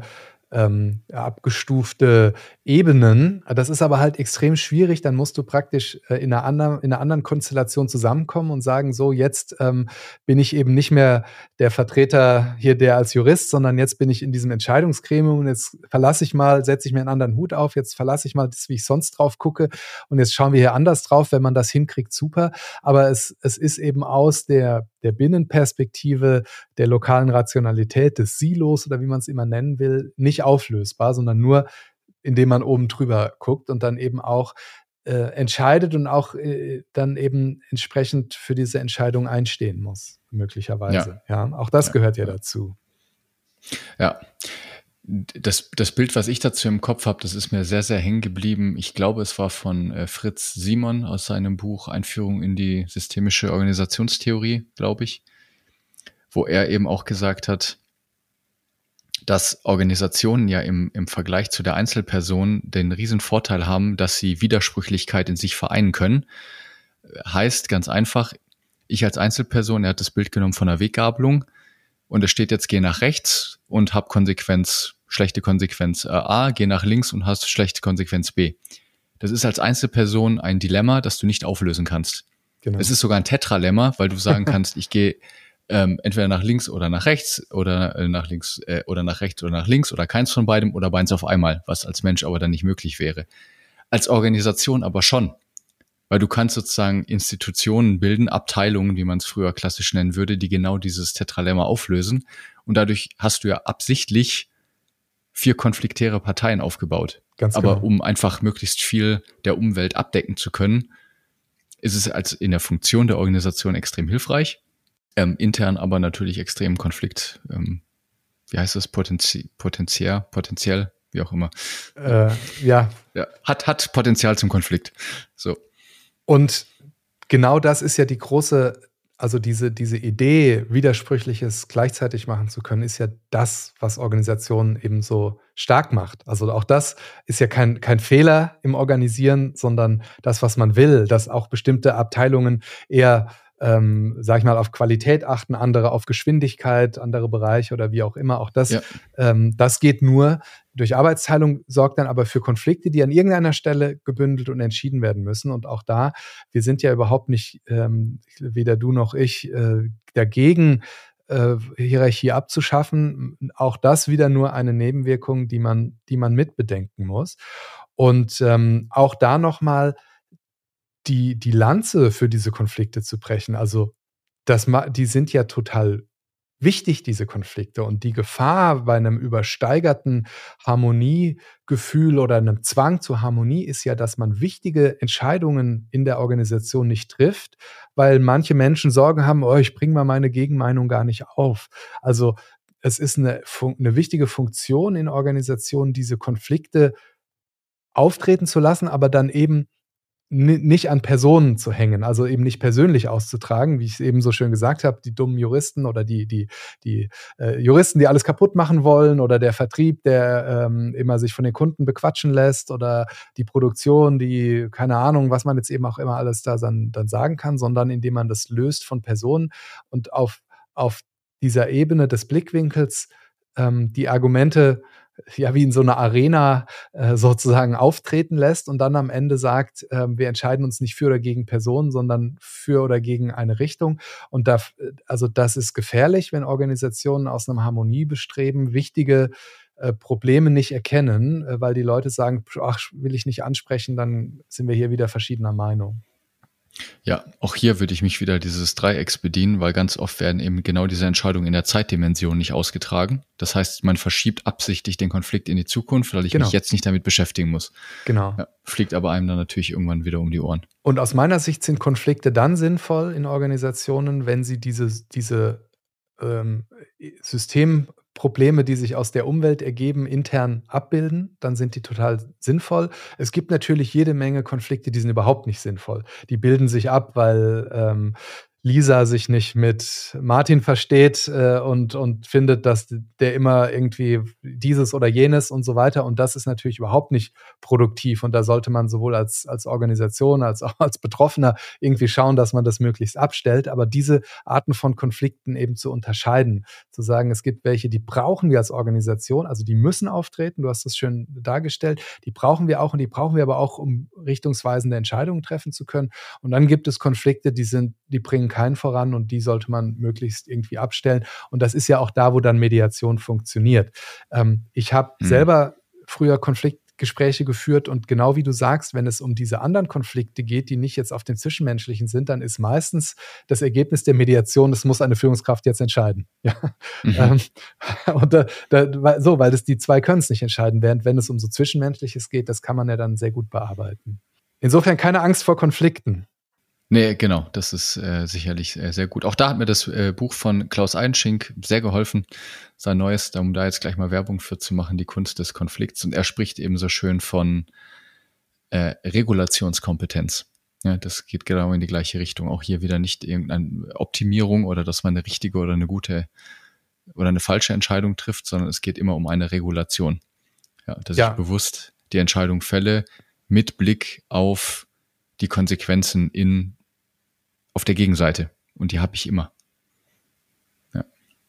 abgestufte Ebenen. Das ist aber halt extrem schwierig. Dann musst du praktisch in einer anderen Konstellation zusammenkommen und sagen, so, jetzt bin ich eben nicht mehr der Vertreter hier, der als Jurist, sondern jetzt bin ich in diesem Entscheidungsgremium und jetzt setze ich mir einen anderen Hut auf, jetzt verlasse ich mal das, wie ich sonst drauf gucke und jetzt schauen wir hier anders drauf. Wenn man das hinkriegt, super. Aber es ist eben aus der Binnenperspektive der lokalen Rationalität des Silos oder wie man es immer nennen will, nicht auflösbar, sondern nur, indem man oben drüber guckt und dann eben auch entscheidet und auch dann eben entsprechend für diese Entscheidung einstehen muss, möglicherweise. Ja, auch das gehört ja dazu. Ja. Das Bild, was ich dazu im Kopf habe, das ist mir sehr, sehr hängen geblieben. Ich glaube, es war von Fritz Simon aus seinem Buch Einführung in die systemische Organisationstheorie, glaube ich, wo er eben auch gesagt hat, dass Organisationen ja im Vergleich zu der Einzelperson den riesen Vorteil haben, dass sie Widersprüchlichkeit in sich vereinen können. Heißt ganz einfach, ich als Einzelperson, er hat das Bild genommen von einer Weggabelung, und es steht jetzt, geh nach rechts und hab schlechte Konsequenz A, geh nach links und hast schlechte Konsequenz B. Das ist als Einzelperson ein Dilemma, das du nicht auflösen kannst. Genau. Es ist sogar ein Tetralemma, weil du sagen kannst, ich gehe entweder nach links oder nach rechts oder nach links oder nach rechts oder nach links oder keins von beidem oder beides auf einmal, was als Mensch aber dann nicht möglich wäre. Als Organisation aber schon. Weil du kannst sozusagen Institutionen bilden, Abteilungen, wie man es früher klassisch nennen würde, die genau dieses Tetralemma auflösen. Und dadurch hast du ja absichtlich 4 konfliktäre Parteien aufgebaut. Ganz aber genau. um einfach möglichst viel der Umwelt abdecken zu können, ist es als in der Funktion der Organisation extrem hilfreich. Intern aber natürlich extrem Konflikt. Wie heißt das? Potenziell, wie auch immer. Ja. Hat Potenzial zum Konflikt. So. Und genau das ist ja die große, also diese Idee, Widersprüchliches gleichzeitig machen zu können, ist ja das, was Organisationen eben so stark macht. Also auch das ist ja kein Fehler im Organisieren, sondern das, was man will, dass auch bestimmte Abteilungen eher sag ich mal, auf Qualität achten, andere auf Geschwindigkeit, andere Bereiche oder wie auch immer. Auch das, das geht nur durch Arbeitsteilung, sorgt dann aber für Konflikte, die an irgendeiner Stelle gebündelt und entschieden werden müssen. Und auch da, wir sind ja überhaupt nicht, weder du noch ich, dagegen, Hierarchie abzuschaffen. Auch das wieder nur eine Nebenwirkung, die man mitbedenken muss. Und auch da nochmal die Lanze für diese Konflikte zu brechen. Also die sind ja total wichtig, diese Konflikte. Und die Gefahr bei einem übersteigerten Harmoniegefühl oder einem Zwang zur Harmonie ist ja, dass man wichtige Entscheidungen in der Organisation nicht trifft, weil manche Menschen Sorgen haben, ich bringe mal meine Gegenmeinung gar nicht auf. Also es ist eine wichtige Funktion in Organisationen, diese Konflikte auftreten zu lassen, aber dann eben nicht an Personen zu hängen, also eben nicht persönlich auszutragen, wie ich es eben so schön gesagt habe, die dummen Juristen oder die Juristen, die alles kaputt machen wollen, oder der Vertrieb, der immer sich von den Kunden bequatschen lässt, oder die Produktion, die, keine Ahnung, was man jetzt eben auch immer alles da dann sagen kann, sondern indem man das löst von Personen und auf dieser Ebene des Blickwinkels die Argumente ja wie in so einer Arena sozusagen auftreten lässt und dann am Ende sagt, wir entscheiden uns nicht für oder gegen Personen, sondern für oder gegen eine Richtung. Und das ist gefährlich, wenn Organisationen aus einem Harmoniebestreben wichtige Probleme nicht erkennen, weil die Leute sagen, ach, will ich nicht ansprechen, dann sind wir hier wieder verschiedener Meinung. Ja, auch hier würde ich mich wieder dieses Dreiecks bedienen, weil ganz oft werden eben genau diese Entscheidungen in der Zeitdimension nicht ausgetragen. Das heißt, man verschiebt absichtlich den Konflikt in die Zukunft, weil ich mich jetzt nicht damit beschäftigen muss. Genau. Ja, fliegt aber einem dann natürlich irgendwann wieder um die Ohren. Und aus meiner Sicht sind Konflikte dann sinnvoll in Organisationen, wenn sie diese Systemprobleme, die sich aus der Umwelt ergeben, intern abbilden, dann sind die total sinnvoll. Es gibt natürlich jede Menge Konflikte, die sind überhaupt nicht sinnvoll. Die bilden sich ab, weil Lisa sich nicht mit Martin versteht und findet, dass der immer irgendwie dieses oder jenes und so weiter. Und das ist natürlich überhaupt nicht produktiv. Und da sollte man sowohl als Organisation als auch als Betroffener irgendwie schauen, dass man das möglichst abstellt. Aber diese Arten von Konflikten eben zu unterscheiden, zu sagen, es gibt welche, die brauchen wir als Organisation, also die müssen auftreten, du hast das schön dargestellt, die brauchen wir auch und die brauchen wir aber auch, um richtungsweisende Entscheidungen treffen zu können. Und dann gibt es Konflikte, die bringen keinen voran und die sollte man möglichst irgendwie abstellen. Und das ist ja auch da, wo dann Mediation funktioniert. Ich habe selber früher Konfliktgespräche geführt und genau wie du sagst, wenn es um diese anderen Konflikte geht, die nicht jetzt auf dem Zwischenmenschlichen sind, dann ist meistens das Ergebnis der Mediation, das muss eine Führungskraft jetzt entscheiden. Ja. Und weil das die zwei können es nicht entscheiden, während wenn es um so Zwischenmenschliches geht, das kann man ja dann sehr gut bearbeiten. Insofern keine Angst vor Konflikten. Nee, genau, das ist sicherlich sehr gut. Auch da hat mir das Buch von Klaus Einschink sehr geholfen, sein neues, um da jetzt gleich mal Werbung für zu machen, die Kunst des Konflikts. Und er spricht eben so schön von Regulationskompetenz. Ja, das geht genau in die gleiche Richtung. Auch hier wieder nicht irgendeine Optimierung oder dass man eine richtige oder eine gute oder eine falsche Entscheidung trifft, sondern es geht immer um eine Regulation. Ja, dass ich bewusst die Entscheidung fälle mit Blick auf die Konsequenzen auf der Gegenseite. Und die habe ich immer. Ja.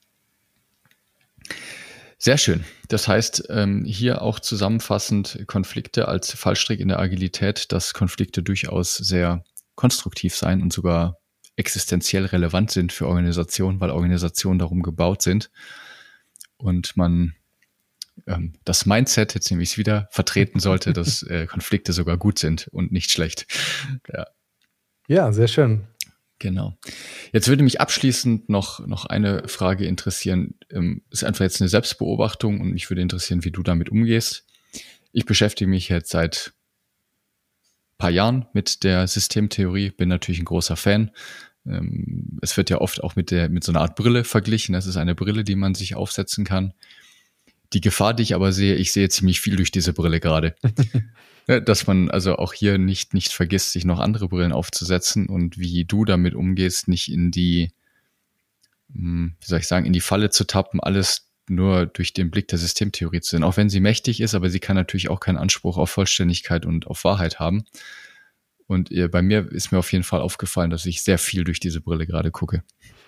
Sehr schön. Das heißt, hier auch zusammenfassend Konflikte als Fallstrick in der Agilität, dass Konflikte durchaus sehr konstruktiv sein und sogar existenziell relevant sind für Organisationen, weil Organisationen darum gebaut sind. Und man das Mindset, jetzt nehme ich es wieder, vertreten sollte, dass Konflikte sogar gut sind und nicht schlecht. Ja, sehr schön. Genau. Jetzt würde mich abschließend noch eine Frage interessieren. Ist einfach jetzt eine Selbstbeobachtung und mich würde interessieren, wie du damit umgehst. Ich beschäftige mich jetzt seit ein paar Jahren mit der Systemtheorie, bin natürlich ein großer Fan. Es wird ja oft auch mit so einer Art Brille verglichen. Das ist eine Brille, die man sich aufsetzen kann. Die Gefahr, die ich aber sehe, ich sehe ziemlich viel durch diese Brille gerade. Dass man also auch hier nicht vergisst, sich noch andere Brillen aufzusetzen und wie du damit umgehst, nicht in die, wie soll ich sagen, in die Falle zu tappen, alles nur durch den Blick der Systemtheorie zu sehen. Auch wenn sie mächtig ist, aber sie kann natürlich auch keinen Anspruch auf Vollständigkeit und auf Wahrheit haben. Und bei mir ist mir auf jeden Fall aufgefallen, dass ich sehr viel durch diese Brille gerade gucke.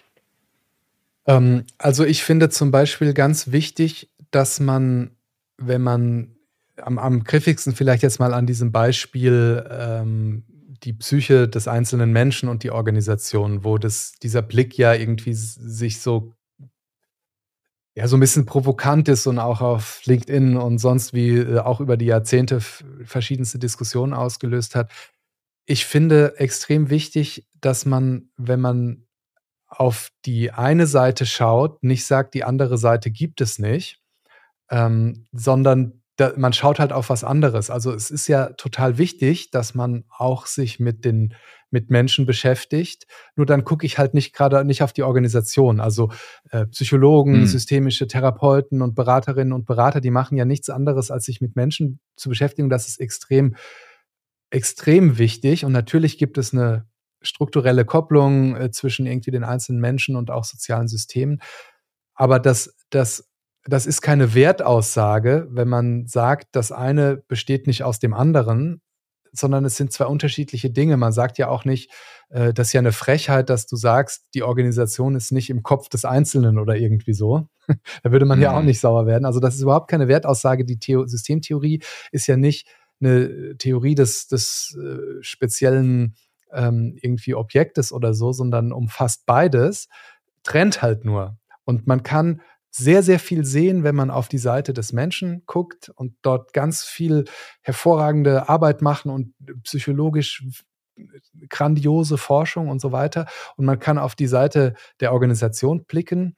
Also ich finde zum Beispiel ganz wichtig, dass man, wenn man am griffigsten vielleicht jetzt mal an diesem Beispiel die Psyche des einzelnen Menschen und die Organisation, wo dieser Blick ja irgendwie sich so ein bisschen provokant ist und auch auf LinkedIn und sonst wie auch über die Jahrzehnte verschiedenste Diskussionen ausgelöst hat. Ich finde extrem wichtig, dass man, wenn man auf die eine Seite schaut, nicht sagt, die andere Seite gibt es nicht, sondern man schaut halt auf was anderes. Also es ist ja total wichtig, dass man auch sich mit Menschen beschäftigt. Nur dann gucke ich halt nicht auf die Organisation. Also Psychologen, systemische Therapeuten und Beraterinnen und Berater, die machen ja nichts anderes, als sich mit Menschen zu beschäftigen. Das ist extrem, extrem wichtig. Und natürlich gibt es eine strukturelle Kopplung zwischen irgendwie den einzelnen Menschen und auch sozialen Systemen. Aber das ist keine Wertaussage, wenn man sagt, das eine besteht nicht aus dem anderen, sondern es sind zwei unterschiedliche Dinge. Man sagt ja auch nicht, das ist ja eine Frechheit, dass du sagst, die Organisation ist nicht im Kopf des Einzelnen oder irgendwie so. Da würde man ja auch nicht sauer werden. Also das ist überhaupt keine Wertaussage. Die Systemtheorie ist ja nicht eine Theorie des speziellen irgendwie Objektes oder so, sondern umfasst beides, trennt halt nur. Und man kann sehr, sehr viel sehen, wenn man auf die Seite des Menschen guckt und dort ganz viel hervorragende Arbeit machen und psychologisch grandiose Forschung und so weiter. Und man kann auf die Seite der Organisation blicken.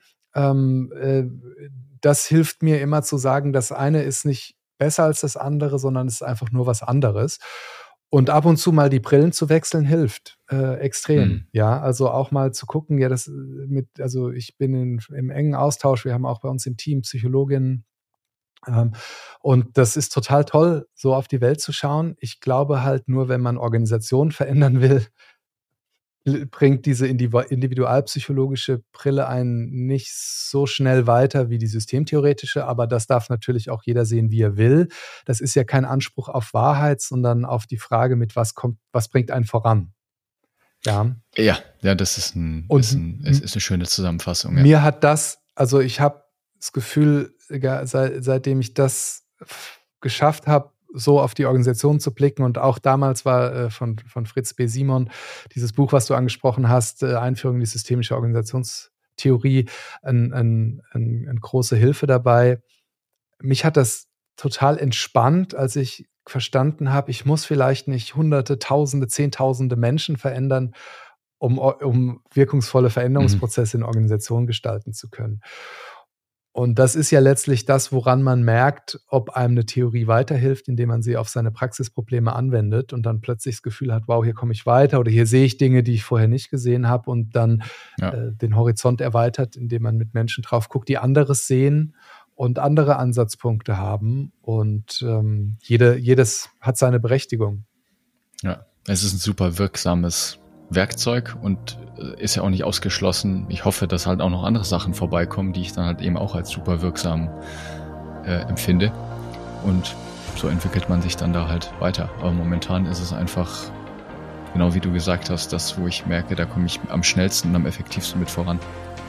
Das hilft mir immer zu sagen, das eine ist nicht besser als das andere, sondern es ist einfach nur was anderes. Und ab und zu mal die Brillen zu wechseln hilft extrem. Ja, also auch mal zu gucken, ja, also ich bin im engen Austausch. Wir haben auch bei uns im Team Psychologinnen. Und das ist total toll, so auf die Welt zu schauen. Ich glaube halt nur, wenn man Organisationen verändern will, bringt diese individualpsychologische Brille einen nicht so schnell weiter wie die systemtheoretische, aber das darf natürlich auch jeder sehen, wie er will. Das ist ja kein Anspruch auf Wahrheit, sondern auf die Frage, mit was bringt einen voran. Ja, das ist eine schöne Zusammenfassung. Ja. Mir hat das, also ich habe das Gefühl, seitdem ich das geschafft habe, so auf die Organisation zu blicken, und auch damals war von Fritz B. Simon dieses Buch, was du angesprochen hast, Einführung in die systemische Organisationstheorie, eine große Hilfe dabei. Mich hat das total entspannt, als ich verstanden habe, ich muss vielleicht nicht Hunderte, Tausende, Zehntausende Menschen verändern, um wirkungsvolle Veränderungsprozesse in Organisationen gestalten zu können. Und das ist ja letztlich das, woran man merkt, ob einem eine Theorie weiterhilft, indem man sie auf seine Praxisprobleme anwendet und dann plötzlich das Gefühl hat, wow, hier komme ich weiter oder hier sehe ich Dinge, die ich vorher nicht gesehen habe, und dann den Horizont erweitert, indem man mit Menschen drauf guckt, die anderes sehen und andere Ansatzpunkte haben, und jedes hat seine Berechtigung. Ja, es ist ein super wirksames Werkzeug und ist ja auch nicht ausgeschlossen. Ich hoffe, dass halt auch noch andere Sachen vorbeikommen, die ich dann halt eben auch als super wirksam empfinde. Und so entwickelt man sich dann da halt weiter. Aber momentan ist es einfach, genau wie du gesagt hast, das, wo ich merke, da komme ich am schnellsten und am effektivsten mit voran.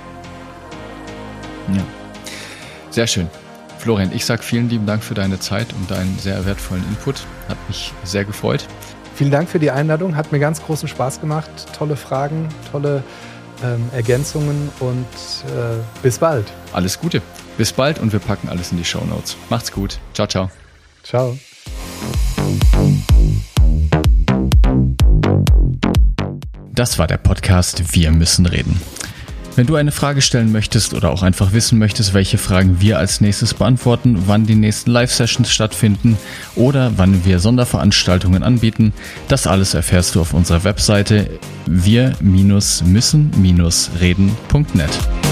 Ja, sehr schön. Florian, ich sage vielen lieben Dank für deine Zeit und deinen sehr wertvollen Input. Hat mich sehr gefreut. Vielen Dank für die Einladung, hat mir ganz großen Spaß gemacht. Tolle Fragen, tolle Ergänzungen und bis bald. Alles Gute. Bis bald und wir packen alles in die Shownotes. Macht's gut. Ciao, ciao. Ciao. Das war der Podcast Wir müssen reden. Wenn du eine Frage stellen möchtest oder auch einfach wissen möchtest, welche Fragen wir als nächstes beantworten, wann die nächsten Live-Sessions stattfinden oder wann wir Sonderveranstaltungen anbieten, das alles erfährst du auf unserer Webseite wir-müssen-reden.net.